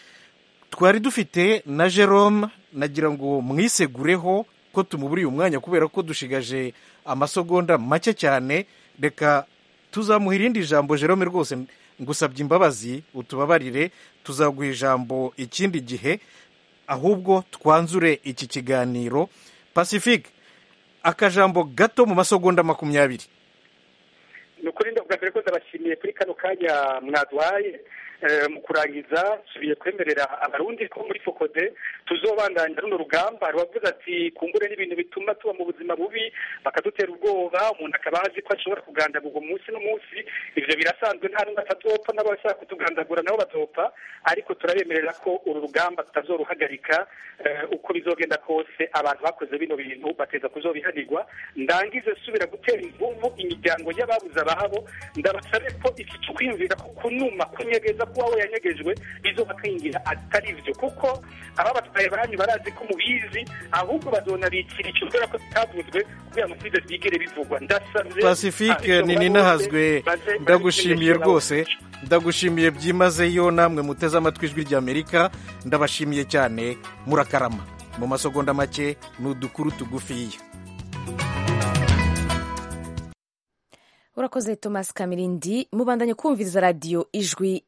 Twari dufite na Jerome nagira ngo mwisegureho ko tumuburiye umwanya kubera ko dushigaje amasegonda make cyane reka tuzamuha irindi jambo Jerome rwose ngusabye imbabazi utubabarire tuzaguha ijambo ikindi gihe ahubwo twanzure iki kiganiro. Pacifique akajambo gato mu masegonda makumyabiri. Nukuri ubwa mbere ko ndabashimiye kuri kano kanya mwaduhaye mu kurangiza subiye kwemerera abarundi ko muri fokode tuzobandanya runo rugamba rubavuze ati kumbure n'ibintu bituma tuba mu buzima bubi bakadutera ubwoba umuntu akaba azi ko ashobora kugandagurwa umunsi n'umunsi ivyo birasanzwe nta n'umwe atazopfa n'abashaka kutugandagura nabo bazopfa ariko turabemerera ko uru rugamba tutazoruhagarika uko bizogenda kose abantu bakoze bino bintu bateza kuzobihanirwa ndangize subira gutera inguvu imiryango y'ababuze abahabo ndabasabe ko iki twiyumvira ko kunuma kunyegeza kuba we yanyegejwe bizoba kwingira atari byo kuko aba batwaye banyu barazi ko mubizi ahubwo bazonabikira icyo kubera ko bitavuzwe kugira ngo size byigere bivugwa ndasabye Pacifique ni ninahazwe ndagushimiye rwose ndagushimiye byimazeyo namwe muteze amatwi ijwi ry'Amerika ndabashimiye cyane murakarama mu masegonda make n'udukuru tugufiya. Urakoze Thomas Kamirindi mubandanye kumviriza radio ijwi